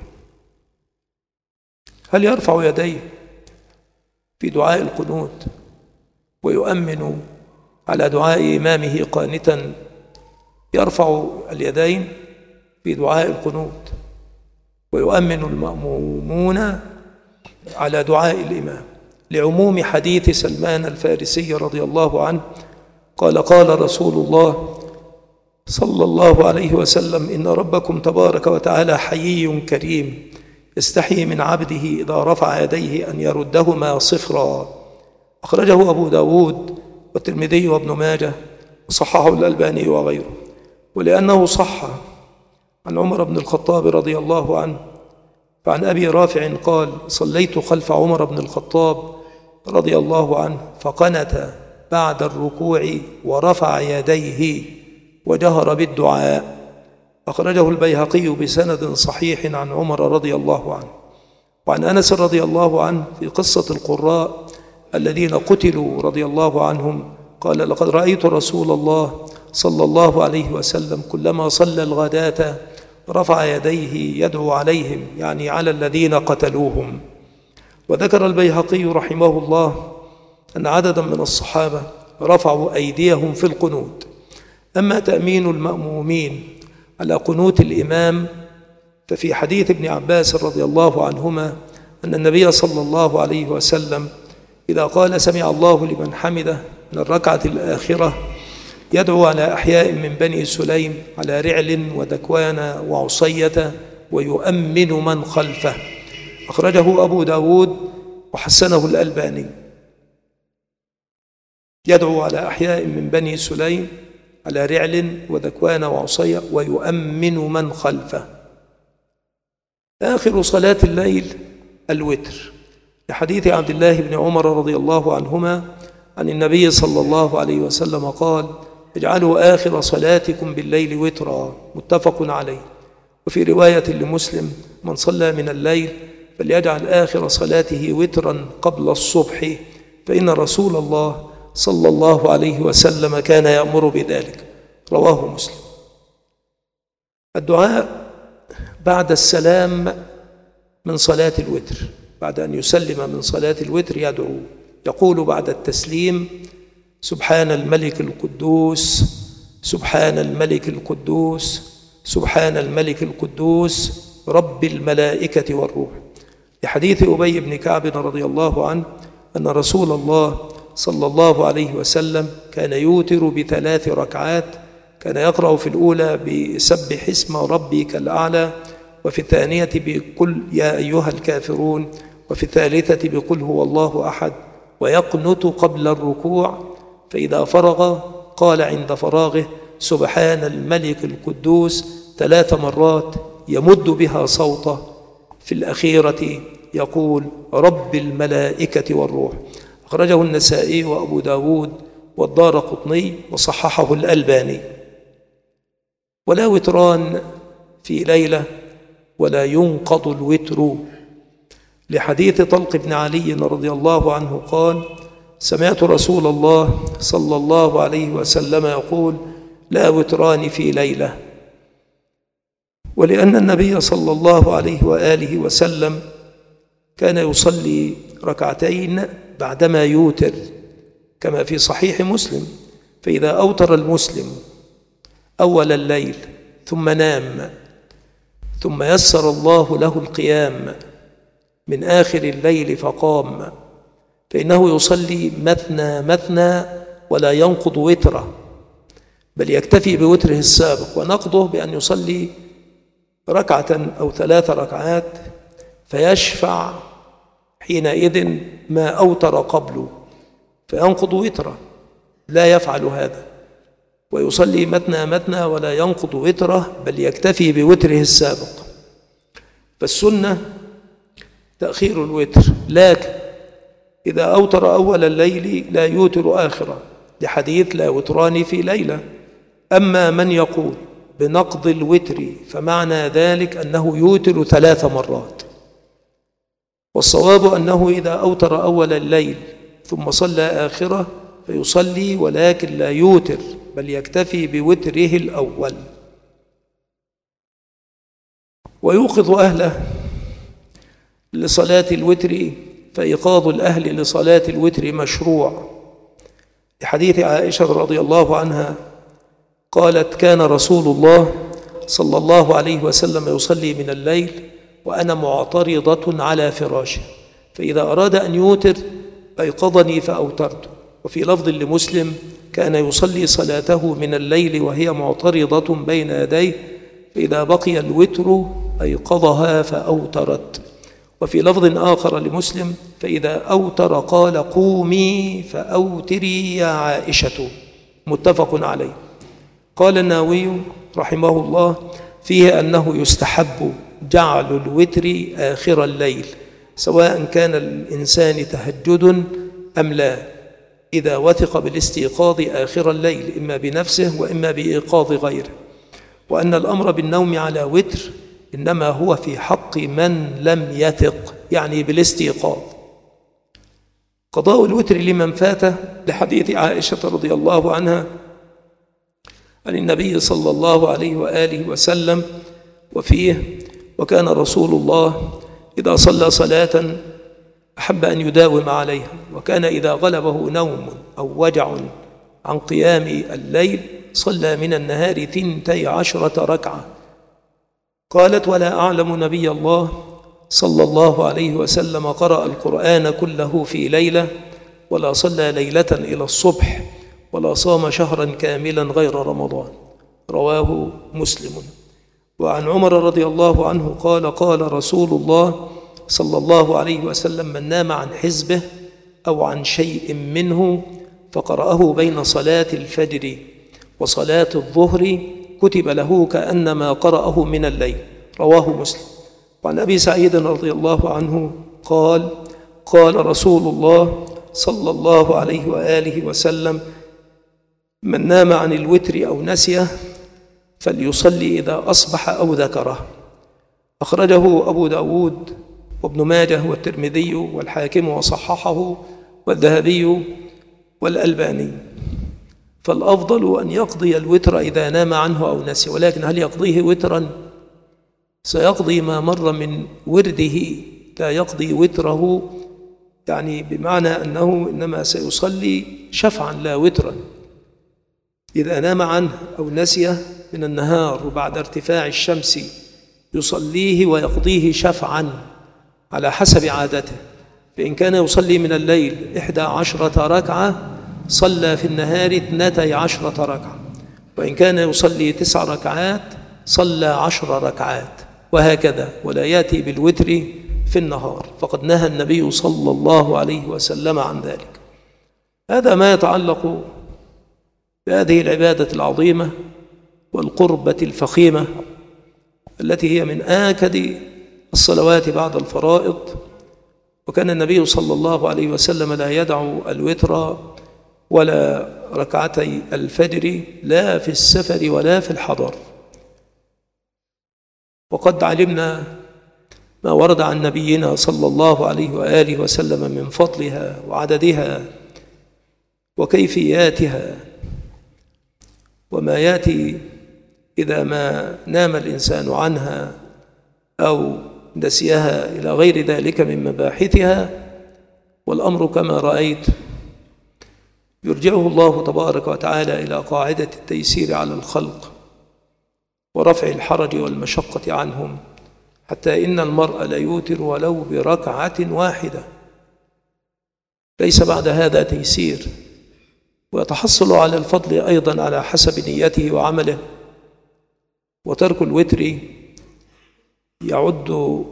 هل يرفع يديه في دعاء القنوت ويؤمن على دعاء إمامه قانتا؟ يرفع اليدين في دعاء القنوت ويؤمن المأمومون على دعاء الإمام، لعموم حديث سلمان الفارسي رضي الله عنه قال قال رسول الله صلى الله عليه وسلم إن ربكم تبارك وتعالى حيي كريم يستحي من عبده إذا رفع يديه أن يردهما صفرا. أخرجه أبو داود والترمذي وابن ماجه وصححه الألباني وغيره. ولأنه صح عن عمر بن الخطاب رضي الله عنه فعن أبي رافع قال صليت خلف عمر بن الخطاب رضي الله عنه فقنت بعد الركوع ورفع يديه وجهر بالدعاء. أخرجه البيهقي بسند صحيح عن عمر رضي الله عنه. وعن أنس رضي الله عنه في قصة القراء الذين قتلوا رضي الله عنهم قال لقد رأيت رسول الله صلى الله عليه وسلم كلما صلى الغداة رفع يديه يدعو عليهم، يعني على الذين قتلوهم. وذكر البيهقي رحمه الله أن عددا من الصحابة رفعوا أيديهم في القنوت. أما تأمين المأمومين على قنوت الإمام ففي حديث ابن عباس رضي الله عنهما أن النبي صلى الله عليه وسلم إذا قال سمع الله لمن حمده من الركعة الآخرة يدعو على أحياء من بني سليم على رعل وذكوان وعصية ويؤمن من خلفه. أخرجه أبو داود وحسنه الألباني. يدعو على أحياء من بني سليم على رعل وذكوان وعصية ويؤمن من خلفه. آخر صلاة الليل الوتر، لحديث عبد الله بن عمر رضي الله عنهما عن النبي صلى الله عليه وسلم قال: اجعلوا آخر صلاتكم بالليل وترا، متفق عليه. وفي رواية لمسلم: من صلى من الليل فليجعل آخر صلاته وترا قبل الصبح، فإن رسول الله صلى الله عليه وسلم كان يأمر بذلك، رواه مسلم. الدعاء بعد السلام من صلاة الوتر، بعد أن يسلم من صلاة الوتر يدعو، يقول بعد التسليم: سبحان الملك القدوس، سبحان الملك القدوس، سبحان الملك القدوس رب الملائكة والروح، لحديث أبي بن كعب رضي الله عنه أن رسول الله صلى الله عليه وسلم كان يوتر ب3 ركعات، كان يقرأ في الأولى بسبح اسم ربك الأعلى، وفي الثانية بقل يا أيها الكافرون، وفي الثالثة بقل هو الله أحد، ويقنت قبل الركوع، فإذا فرغ قال عند فراغه: سبحان الملك القدوس 3 مرات، يمد بها صوته. في الأخيرة يقول: رب الملائكة والروح. أخرجه النسائي وأبو داود والدارقطني وصححه الألباني. ولا وتران في ليلة ولا ينقض الوتر، لحديث طلق بن علي رضي الله عنه قال: سمعت رسول الله صلى الله عليه وسلم يقول: لا وتران في ليلة. ولأن النبي صلى الله عليه وآله وسلم كان يصلي 2 بعدما يوتر، كما في صحيح مسلم: فإذا أوتر المسلم أول الليل ثم نام، ثم يسر الله له القيام من آخر الليل فقام، فإنه يصلي مثنى مثنى ولا ينقض وتره، بل يكتفي بوتره السابق، ونقضه بأن يصلي 1 أو 3 ركعات، فيشفع حينئذ ما أوتر قبله فينقض وتره. لا يفعل هذا، ويصلي مثنى مثنى ولا ينقض وتره، بل يكتفي بوتره السابق. فالسنة تأخير الوتر، لكن إذا أوتر أول الليل لا يوتر آخره، لحديث لا وتران في ليلة. أما من يقول بنقض الوتر فمعنى ذلك أنه يوتر 3 مرات، والصواب أنه إذا أوتر أول الليل ثم صلى آخره فيصلي، ولكن لا يوتر، بل يكتفي بوتره الأول. ويوقظ أهله لصلاة الوتر، فإيقاظ الأهل لصلاة الوتر مشروع، لحديث عائشة رضي الله عنها قالت: كان رسول الله صلى الله عليه وسلم يصلي من الليل وأنا معترضة على فراشه، فإذا أراد أن يوتر أيقظني فأوترت. وفي لفظ لمسلم: كان يصلي صلاته من الليل وهي معترضة بين يديه، فإذا بقي الوتر أيقظها فأوترت. وفي لفظ آخر لمسلم: فإذا أوتر قال: قومي فأوتري يا عائشة، متفق عليه. قال النووي رحمه الله فيه أنه يستحب جعل الوتر آخر الليل، سواء كان الإنسان تهجد أم لا، إذا وثق بالاستيقاظ آخر الليل، إما بنفسه وإما بإيقاظ غيره. وأن الأمر بالنوم على وتر إنما هو في حق من لم يثق، يعني بالاستيقاظ. قضاء الوتر لمن فاته، لحديث عائشة رضي الله عنها عن النبي صلى الله عليه وآله وسلم، وفيه: وكان رسول الله إذا صلى صلاة أحب أن يداوم عليها، وكان إذا غلبه نوم أو وجع عن قيام الليل صلى من النهار 12 ركعة. قالت: ولا أعلم نبي الله صلى الله عليه وسلم قرأ القرآن كله في ليلة، ولا صلى ليلة إلى الصبح، ولا صام شهرا كاملا غير رمضان، رواه مسلم. وعن عمر رضي الله عنه قال: قال رسول الله صلى الله عليه وسلم: من نام عن حزبه أو عن شيء منه فقرأه بين صلاة الفجر وصلاة الظهر كتب له كأنما قرأه من الليل، رواه مسلم. وعن أبي سعيد رضي الله عنه قال: قال رسول الله صلى الله عليه وآله وسلم: من نام عن الوتر أو نسيه فليصلي إذا أصبح أو ذكره. أخرجه أبو داود وابن ماجه والترمذي والحاكم وصححه والذهبي والألباني. فالأفضل أن يقضي الوتر إذا نام عنه أو نسي، ولكن هل يقضيه وترا؟ سيقضي ما مر من ورده، لا يقضي وتره، يعني بمعنى أنه إنما سيصلي شفعا لا وترا. إذا نام عنه أو نسيه من النهار وبعد ارتفاع الشمس يصليه ويقضيه شفعا على حسب عادته. فإن كان يصلي من الليل 11 ركعة صلى في النهار 12 ركعة، وإن كان يصلي 9 ركعات صلى 10 ركعات، وهكذا، ولا يأتي بالوتر في النهار، فقد نهى النبي صلى الله عليه وسلم عن ذلك. هذا ما يتعلق بهذه العبادة العظيمة والقربة الفخيمة التي هي من آكد الصلوات بعد الفرائض. وكان النبي صلى الله عليه وسلم لا يدع الوتر ولا ركعتي الفجر لا في السفر ولا في الحضر. وقد علمنا ما ورد عن نبينا صلى الله عليه وآله وسلم من فضلها وعددها وكيفياتها، وما يأتي إذا ما نام الإنسان عنها أو نسيها إلى غير ذلك من مباحثها. والأمر كما رأيت يرجعه الله تبارك وتعالى إلى قاعدة التيسير على الخلق ورفع الحرج والمشقة عنهم، حتى إن المرء ليوتر ولو بركعة واحدة، ليس بعد هذا تيسير. ويتحصل على الفضل أيضا على حسب نيته وعمله. وترك الوتر يعد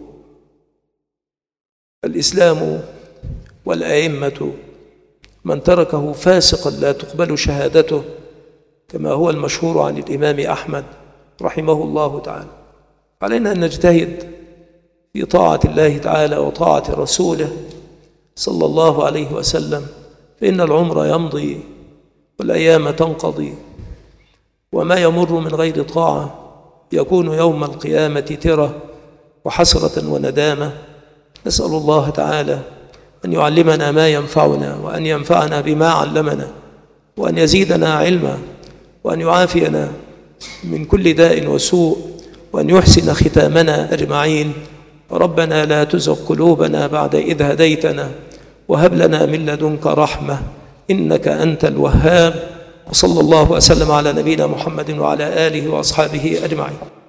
الإسلام والأئمة من تركه فاسقا لا تقبل شهادته، كما هو المشهور عن الإمام أحمد رحمه الله تعالى. علينا أن نجتهد في طاعة الله تعالى وطاعة رسوله صلى الله عليه وسلم، فإن العمر يمضي والأيام تنقضي، وما يمر من غير طاعة يكون يوم القيامة ترة وحسرة وندامة. نسأل الله تعالى أن يعلمنا ما ينفعنا، وأن ينفعنا بما علمنا، وأن يزيدنا علما، وأن يعافينا من كل داء وسوء، وأن يحسن ختامنا أجمعين. ربنا لا تزغ قلوبنا بعد إذ هديتنا، وهب لنا من لدنك رحمة إنك أنت الوهاب. وصلى الله وسلم على نبينا محمد وعلى آله وأصحابه أجمعين.